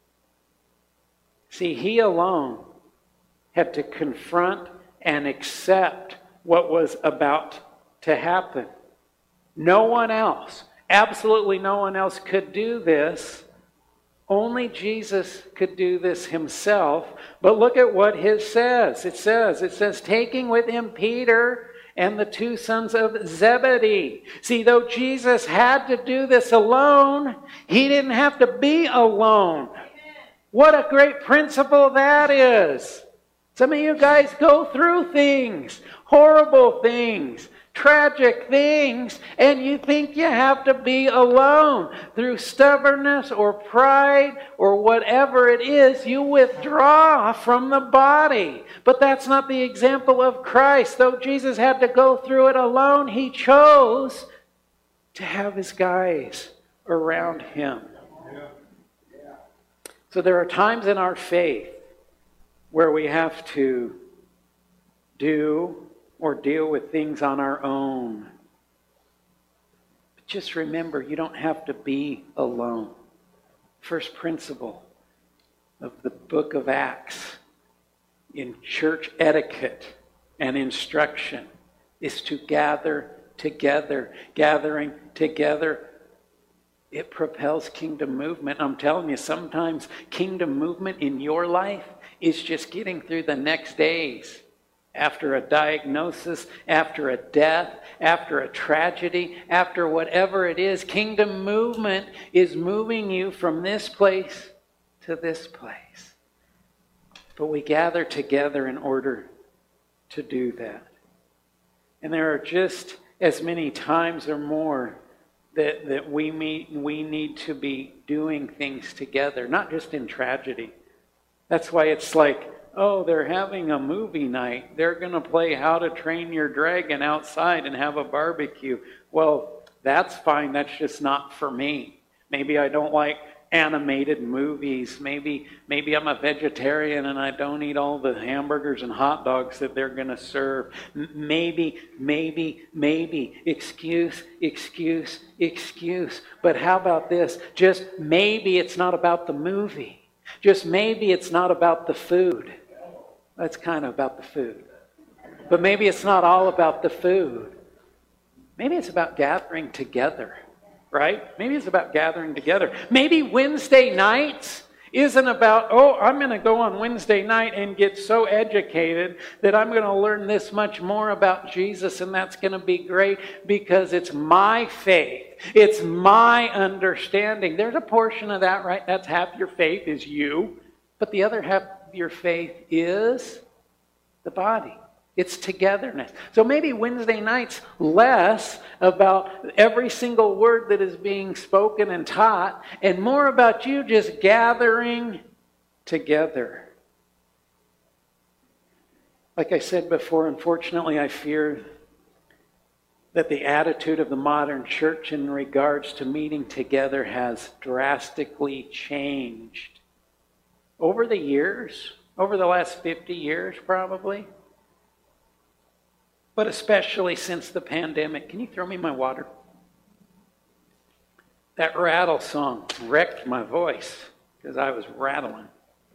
See, He alone had to confront and accept what was about to happen. No one else, absolutely no one else could do this. Only Jesus could do this himself. But look at what his says. It says, it says, taking with him Peter and the two sons of Zebedee. See, though Jesus had to do this alone, he didn't have to be alone. What a great principle that is. Some of you guys go through things, horrible things, tragic things, and you think you have to be alone. Through stubbornness or pride or whatever it is, you withdraw from the body. But that's not the example of Christ. Though Jesus had to go through it alone, he chose to have his guys around him. So there are times in our faith where we have to do or deal with things on our own. But just remember, you don't have to be alone. First principle of the book of Acts in church etiquette and instruction is to gather together. Gathering together, it propels kingdom movement. I'm telling you, sometimes kingdom movement in your life is just getting through the next days. After a diagnosis, after a death, after a tragedy, after whatever it is, kingdom movement is moving you from this place to this place. But we gather together in order to do that. And there are just as many times or more that, that we, meet, we need to be doing things together, not just in tragedy. That's why it's like, oh, they're having a movie night. They're going to play How to Train Your Dragon outside and have a barbecue. Well, that's fine. That's just not for me. Maybe I don't like animated movies. Maybe maybe I'm a vegetarian and I don't eat all the hamburgers and hot dogs that they're going to serve. M- maybe, maybe, maybe. Excuse, excuse, excuse. But how about this? Just maybe it's not about the movie. Just maybe it's not about the food. That's kind of about the food. But maybe it's not all about the food. Maybe it's about gathering together, right? Maybe it's about gathering together. Maybe Wednesday nights isn't about, oh, I'm going to go on Wednesday night and get so educated that I'm going to learn this much more about Jesus, and that's going to be great because it's my faith. It's my understanding. There's a portion of that, right? That's half your faith is you. But the other half of your faith is the body. It's togetherness. So maybe Wednesday night's less about every single word that is being spoken and taught and more about you just gathering together. Like I said before, unfortunately, I fear that the attitude of the modern church in regards to meeting together has drastically changed. Over the years, over the last fifty years probably, but especially since the pandemic. Can you throw me my water? That rattle song wrecked my voice because I was rattling.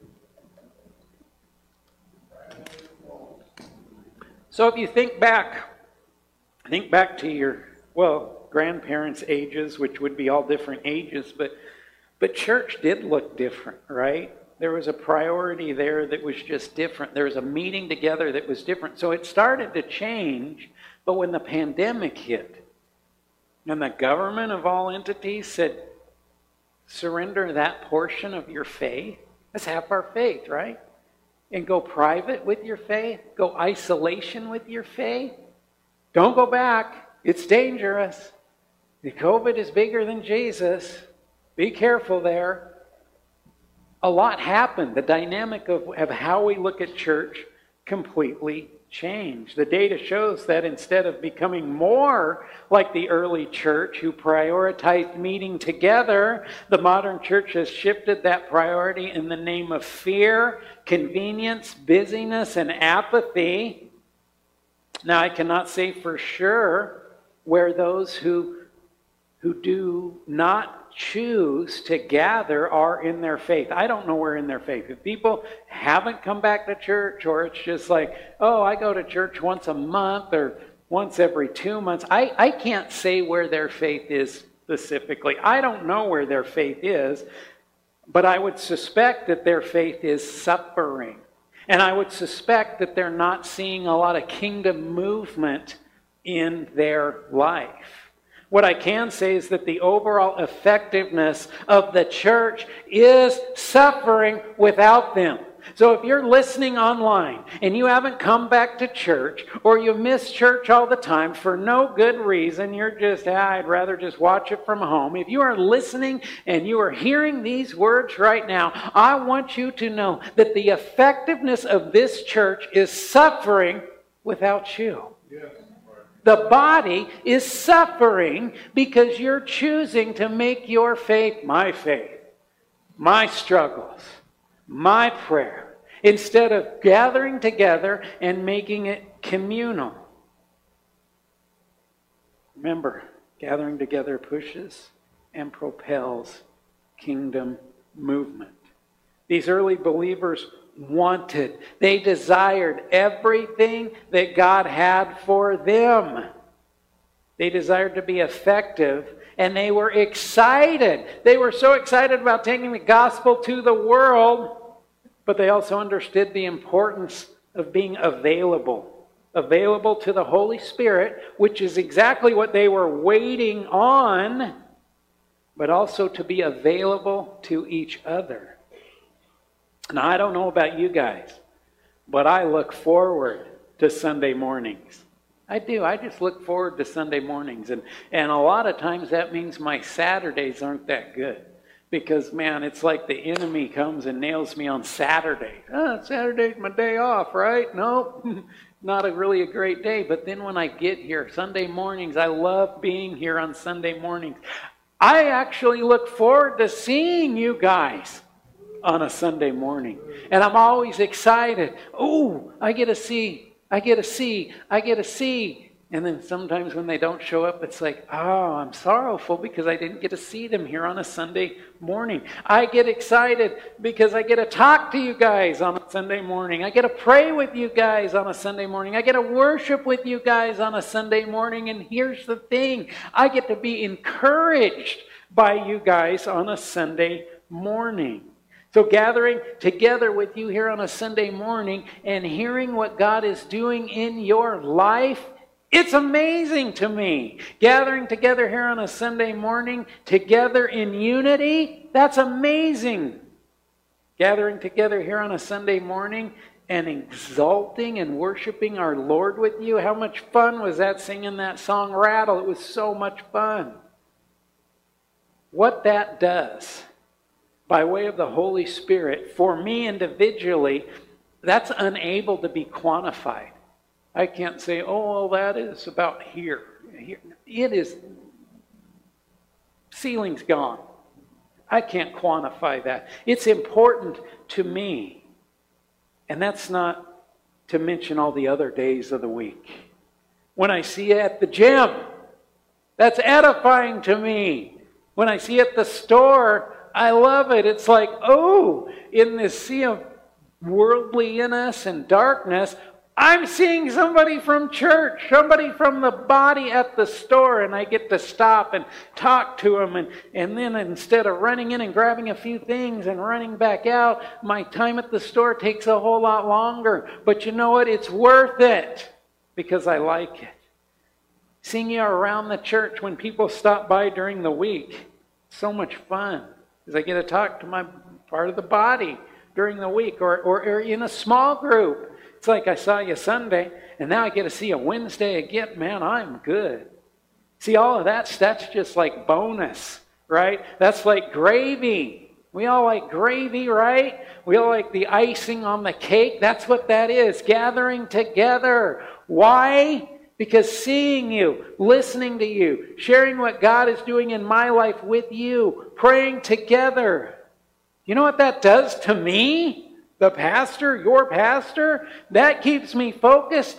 So if you think back, think back to your, well, grandparents' ages, which would be all different ages, but but church did look different, right? There was a priority there that was just different. There was a meeting together that was different. So it started to change, but when the pandemic hit, and the government of all entities said, surrender that portion of your faith, that's half our faith, right? And go private with your faith, go isolation with your faith. Don't go back. It's dangerous. The COVID is bigger than Jesus. Be careful there. A lot happened. The dynamic of, of how we look at church completely changed. The data shows that instead of becoming more like the early church who prioritized meeting together, the modern church has shifted that priority in the name of fear, convenience, busyness, and apathy. Now, I cannot say for sure where those who, who do not choose to gather are in their faith. I don't know where in their faith. If people haven't come back to church, or it's just like, oh, I go to church once a month, or once every two months. I, I can't say where their faith is specifically. I don't know where their faith is, but I would suspect that their faith is suffering. And I would suspect that they're not seeing a lot of kingdom movement in their life. What I can say is that the overall effectiveness of the church is suffering without them. So if you're listening online and you haven't come back to church, or you miss church all the time for no good reason, you're just, ah, I'd rather just watch it from home. If you are listening and you are hearing these words right now, I want you to know that the effectiveness of this church is suffering without you. Yes. The body is suffering because you're choosing to make your faith my faith, my struggles, my prayer, instead of gathering together and making it communal. Remember, gathering together pushes and propels kingdom movement. These early believers wanted, they desired everything that God had for them. They desired to be effective, and they were excited. They were so excited about taking the gospel to the world, but they also understood the importance of being available. Available to the Holy Spirit, which is exactly what they were waiting on, but also to be available to each other. Now, I don't know about you guys, but I look forward to Sunday mornings. I do. I just look forward to Sunday mornings. And, and a lot of times that means my Saturdays aren't that good. Because, man, it's like the enemy comes and nails me on Saturday. Oh, Saturday's my day off, right? Nope. Not a really a great day. But then when I get here, Sunday mornings, I love being here on Sunday mornings. I actually look forward to seeing you guys on a Sunday morning. And I'm always excited. Oh, I get to see, I get to see, I get to see. And then sometimes when they don't show up, it's like, oh, I'm sorrowful because I didn't get to see them here on a Sunday morning. I get excited because I get to talk to you guys on a Sunday morning. I get to pray with you guys on a Sunday morning. I get to worship with you guys on a Sunday morning. And here's the thing, I get to be encouraged by you guys on a Sunday morning. So gathering together with you here on a Sunday morning and hearing what God is doing in your life, it's amazing to me. Gathering together here on a Sunday morning, together in unity, that's amazing. Gathering together here on a Sunday morning and exalting and worshiping our Lord with you. How much fun was that singing that song, Rattle? It was so much fun. What that does, by way of the Holy Spirit, for me individually, that's unable to be quantified. I can't say, oh, well, that is about here. here. It is, ceiling's gone. I can't quantify that. It's important to me. And that's not to mention all the other days of the week. When I see you at the gym, that's edifying to me. When I see you at the store, I love it. It's like, oh, in this sea of worldliness and darkness, I'm seeing somebody from church, somebody from the body at the store, and I get to stop and talk to them. And, and then instead of running in and grabbing a few things and running back out, my time at the store takes a whole lot longer. But you know what? It's worth it because I like it. Seeing you around the church when people stop by during the week, so much fun. Because I get to talk to my part of the body during the week, or, or, or in a small group. It's like I saw you Sunday, and now I get to see you Wednesday again. Man, I'm good. See, all of that, that's just like bonus, right? That's like gravy. We all like gravy, right? We all like the icing on the cake. That's what that is, gathering together. Why? Because seeing you, listening to you, sharing what God is doing in my life with you, praying together. You know what that does to me? The pastor, your pastor, that keeps me focused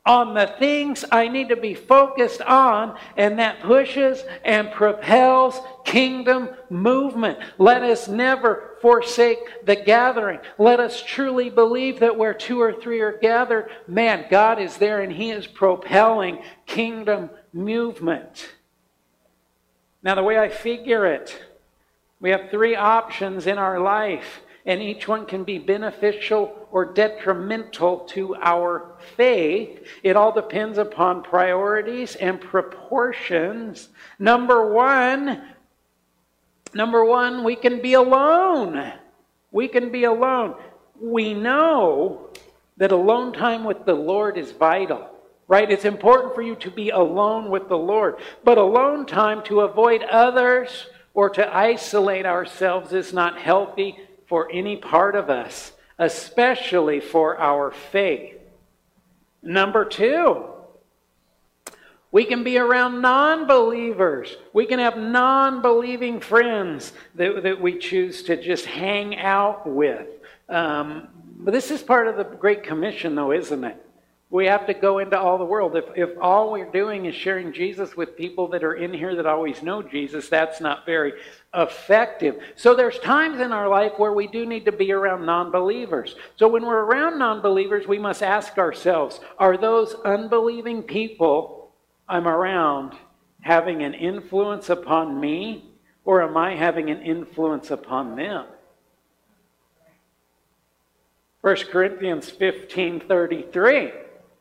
on the things I need to be focused on, and that pushes and propels kingdom movement. Let us never forsake the gathering. Let us truly believe that where two or three are gathered, man, God is there and He is propelling kingdom movement. Now, the way I figure it, we have three options in our life, and each one can be beneficial or detrimental to our faith. It all depends upon priorities and proportions. Number one, number one, we can be alone. We can be alone. We know that alone time with the Lord is vital, right? It's important for you to be alone with the Lord. But alone time to avoid others or to isolate ourselves is not healthy for any part of us, especially for our faith. Number two, we can be around non-believers. We can have non-believing friends that, that we choose to just hang out with. Um, but this is part of the Great Commission, though, isn't it? We have to go into all the world. If, if all we're doing is sharing Jesus with people that are in here that always know Jesus, that's not very effective. So there's times in our life where we do need to be around non-believers. So when we're around non-believers, we must ask ourselves, are those unbelieving people I'm around having an influence upon me, or am I having an influence upon them? First Corinthians fifteen thirty-three.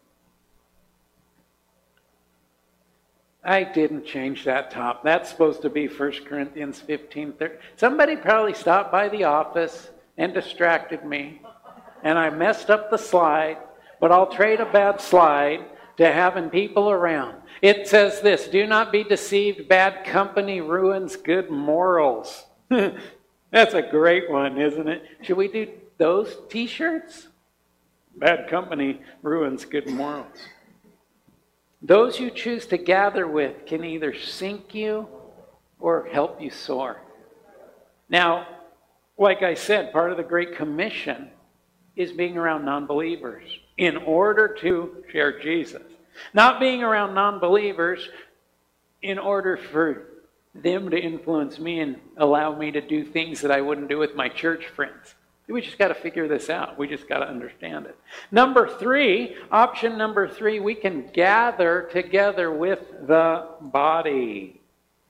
I didn't change that top. That's supposed to be First Corinthians fifteen thirty. Somebody probably stopped by the office and distracted me, and I messed up the slide, but I'll trade a bad slide to having people around. It says this, do not be deceived, bad company ruins good morals. That's a great one, isn't it? Should we do those t-shirts? Bad company ruins good morals. Those you choose to gather with can either sink you or help you soar. Now, like I said, part of the Great Commission is being around non-believers in order to share Jesus. Not being around non-believers in order for them to influence me and allow me to do things that I wouldn't do with my church friends. We just got to figure this out. We just got to understand it. Number three, option number three, we can gather together with the body.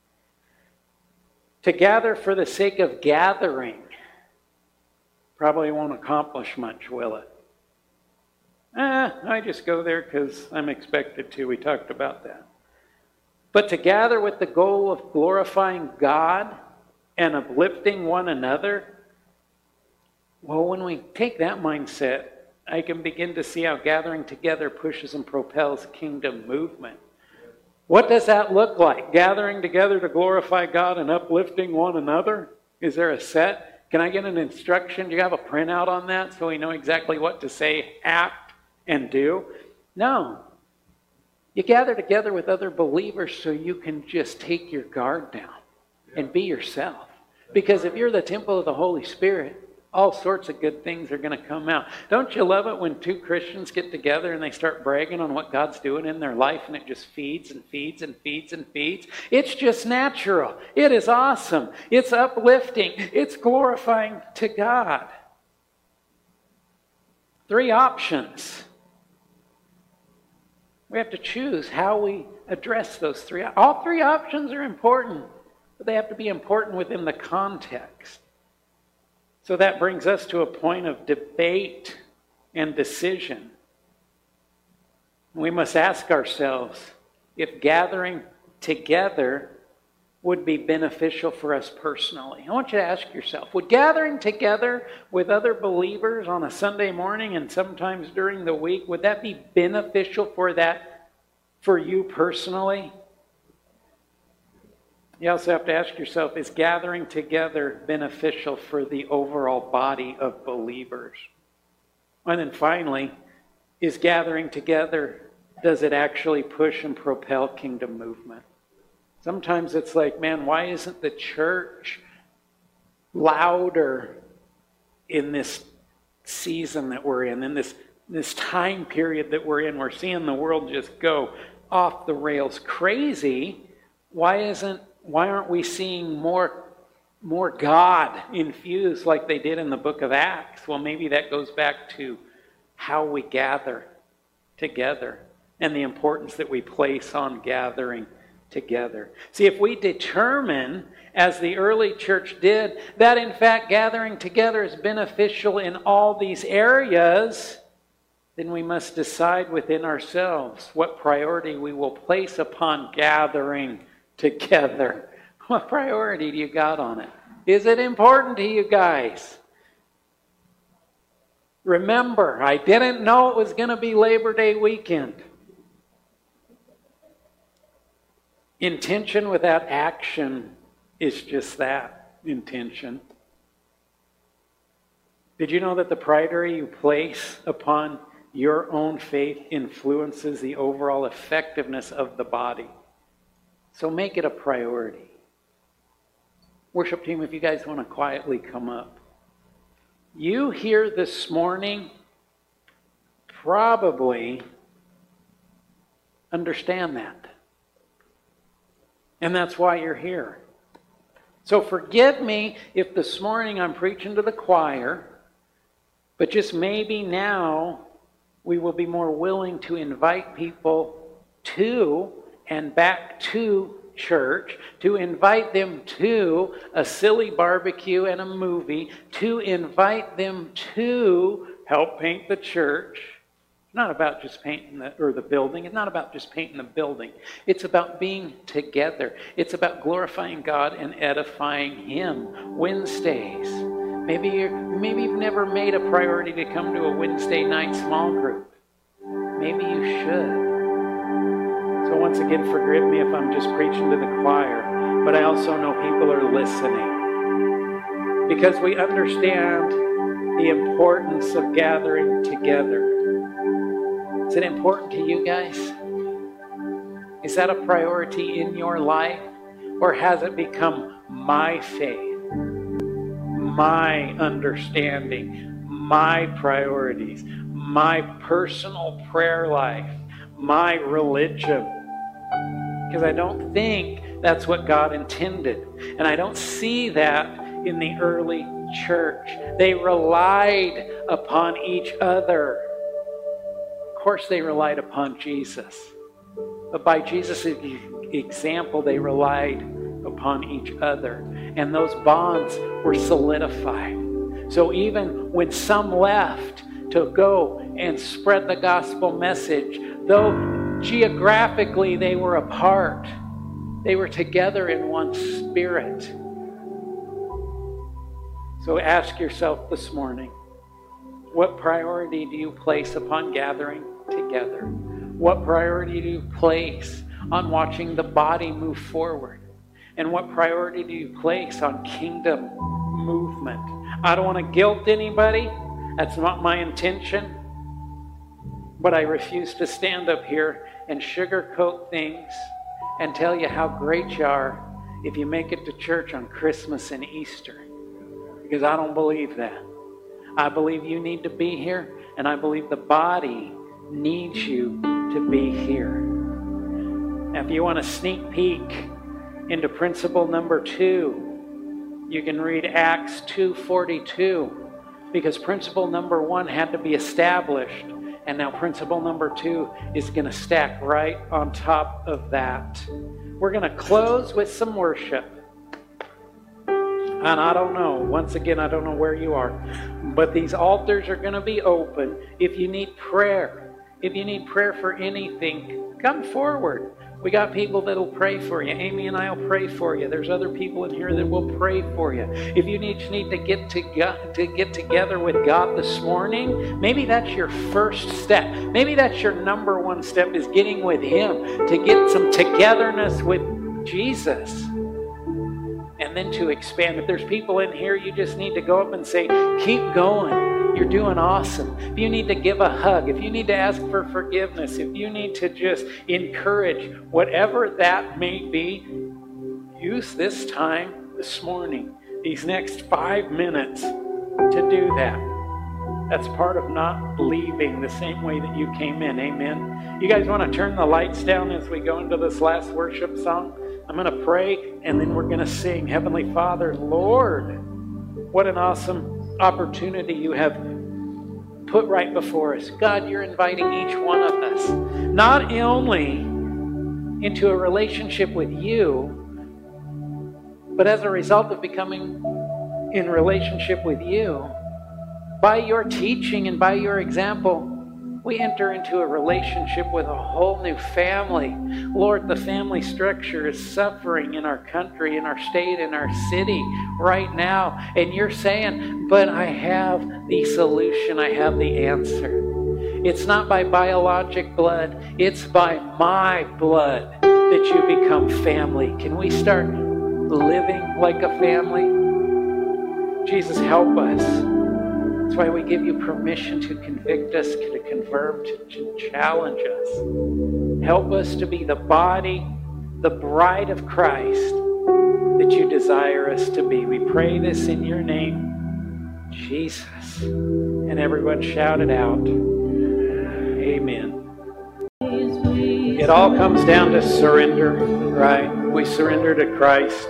To gather for the sake of gathering probably won't accomplish much, will it? Eh, I just go there because I'm expected to. We talked about that. But to gather with the goal of glorifying God and uplifting one another, well, when we take that mindset, I can begin to see how gathering together pushes and propels kingdom movement. What does that look like? Gathering together to glorify God and uplifting one another? Is there a set? Can I get an instruction? Do you have a printout on that so we know exactly what to say, act, and do? No. You gather together with other believers so you can just take your guard down and be yourself. Because if you're the temple of the Holy Spirit, all sorts of good things are going to come out. Don't you love it when two Christians get together and they start bragging on what God's doing in their life, and it just feeds and feeds and feeds and feeds? It's just natural. It is awesome. It's uplifting. It's glorifying to God. Three options. We have to choose how we address those three. All three options are important, but they have to be important within the context. So that brings us to a point of debate and decision. We must ask ourselves if gathering together would be beneficial for us personally. I want you to ask yourself, would gathering together with other believers on a Sunday morning and sometimes during the week, would that be beneficial for that, for you personally? You also have to ask yourself, is gathering together beneficial for the overall body of believers? And then finally, is gathering together, does it actually push and propel kingdom movement? Sometimes it's like, man, why isn't the church louder in this season that we're in, in this this time period that we're in, we're seeing the world just go off the rails crazy. Why isn't, why aren't we seeing more, more God infused like they did in the book of Acts? Well, maybe that goes back to how we gather together and the importance that we place on gathering together. See, if we determine, as the early church did, that in fact gathering together is beneficial in all these areas, then we must decide within ourselves what priority we will place upon gathering together. What priority do you got on it? Is it important to you guys? Remember, I didn't know it was going to be Labor Day weekend. Intention without action is just that, intention. Did you know that the priority you place upon your own faith influences the overall effectiveness of the body? So make it a priority. Worship team, if you guys want to quietly come up. You here this morning probably understand that. And that's why you're here. So forgive me if this morning I'm preaching to the choir, but just maybe now we will be more willing to invite people to and back to church, to invite them to a silly barbecue and a movie, to invite them to help paint the church. It's not about just painting the, or the building. It's not about just painting the building. It's about being together. It's about glorifying God and edifying Him. Wednesdays. Maybe you're, maybe you've never made a priority to come to a Wednesday night small group. Maybe you should. So once again, forgive me if I'm just preaching to the choir, but I also know people are listening. Because we understand the importance of gathering together. Is it important to you guys? Is that a priority in your life? Or has it become my faith, my understanding, my priorities, my personal prayer life, my religion? Because I don't think that's what God intended. And I don't see that in the early church. They relied upon each other. Of course they relied upon Jesus. But by Jesus' example, they relied upon each other. And those bonds were solidified. So even when some left to go and spread the gospel message, though geographically they were apart, they were together in one spirit. So ask yourself this morning, what priority do you place upon gathering together? What priority do you place on watching the body move forward? And what priority do you place on kingdom movement? I don't want to guilt anybody. That's not my intention. But I refuse to stand up here and sugarcoat things and tell you how great you are if you make it to church on Christmas and Easter. Because I don't believe that. I believe you need to be here, and I believe the body needs you to be here. Now, if you want a sneak peek into principle number two, you can read Acts two forty-two, because principle number one had to be established. And now principle number two is going to stack right on top of that. We're going to close with some worship. And I don't know, once again, I don't know where you are, but these altars are going to be open. If you need prayer, if you need prayer for anything, come forward. We got people that'll pray for you. Amy and I will pray for you. There's other people in here that will pray for you. If you need, just need to get to, God, to get together with God this morning, maybe that's your first step. Maybe that's your number one step, is getting with Him, to get some togetherness with Jesus. And then to expand. If there's people in here, you just need to go up and say, keep going. You're doing awesome. If you need to give a hug, if you need to ask for forgiveness, if you need to just encourage, whatever that may be, use this time this morning, these next five minutes, to do that. That's part of not leaving the same way that you came in. Amen. You guys want to turn the lights down as we go into this last worship song? I'm going to pray, and then we're going to sing. Heavenly Father, Lord, what an awesome opportunity you have put right before us. God, you're inviting each one of us, not only into a relationship with you, but as a result of becoming in relationship with you, by your teaching and by your example, we enter into a relationship with a whole new family. Lord, the family structure is suffering in our country, in our state, in our city right now. And you're saying, but I have the solution. I have the answer. It's not by biologic blood. It's by my blood that you become family. Can we start living like a family? Jesus, help us. That's why we give you permission to convict us, to confirm, to, to challenge us. Help us to be the body, the bride of Christ that you desire us to be. We pray this in your name, Jesus. And everyone shout it out. Amen. It all comes down to surrender, right? We surrender to Christ.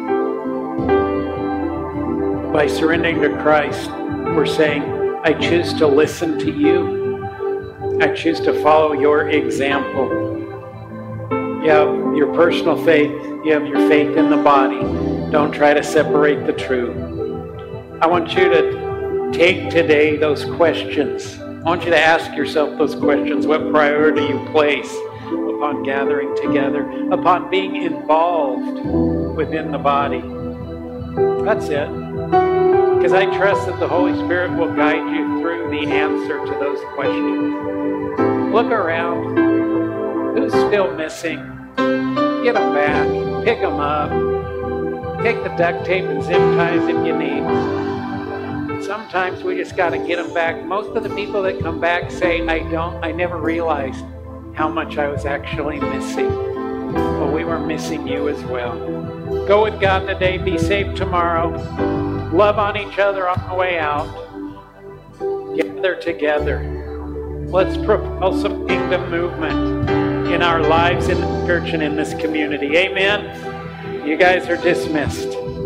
By surrendering to Christ, we're saying, I choose to listen to you. I choose to follow your example. You have your personal faith. You have your faith in the body. Don't try to separate the two. I want you to take today those questions. I want you to ask yourself those questions. What priority you place upon gathering together, upon being involved within the body. That's it. Because I trust that the Holy Spirit will guide you through the answer to those questions. Look around. Who's still missing? Get them back. Pick them up. Take the duct tape and zip ties if you need. Sometimes we just got to get them back. Most of the people that come back say, I don't, I never realized how much I was actually missing. Well, we were missing you as well. Go with God today. Be safe tomorrow. Love on each other on the way out. Gather together. Let's propel some kingdom movement in our lives, in the church, and in this community. Amen. You guys are dismissed.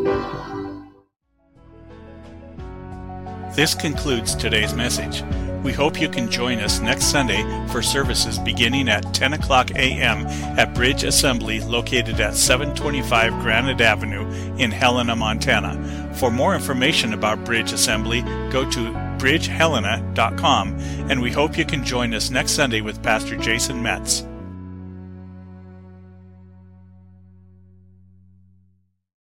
This concludes today's message. We hope you can join us next Sunday for services beginning at ten o'clock a.m. at Bridge Assembly, located at seven twenty-five Granite Avenue in Helena, Montana. For more information about Bridge Assembly, go to bridge helena dot com, and we hope you can join us next Sunday with Pastor Jason Metz.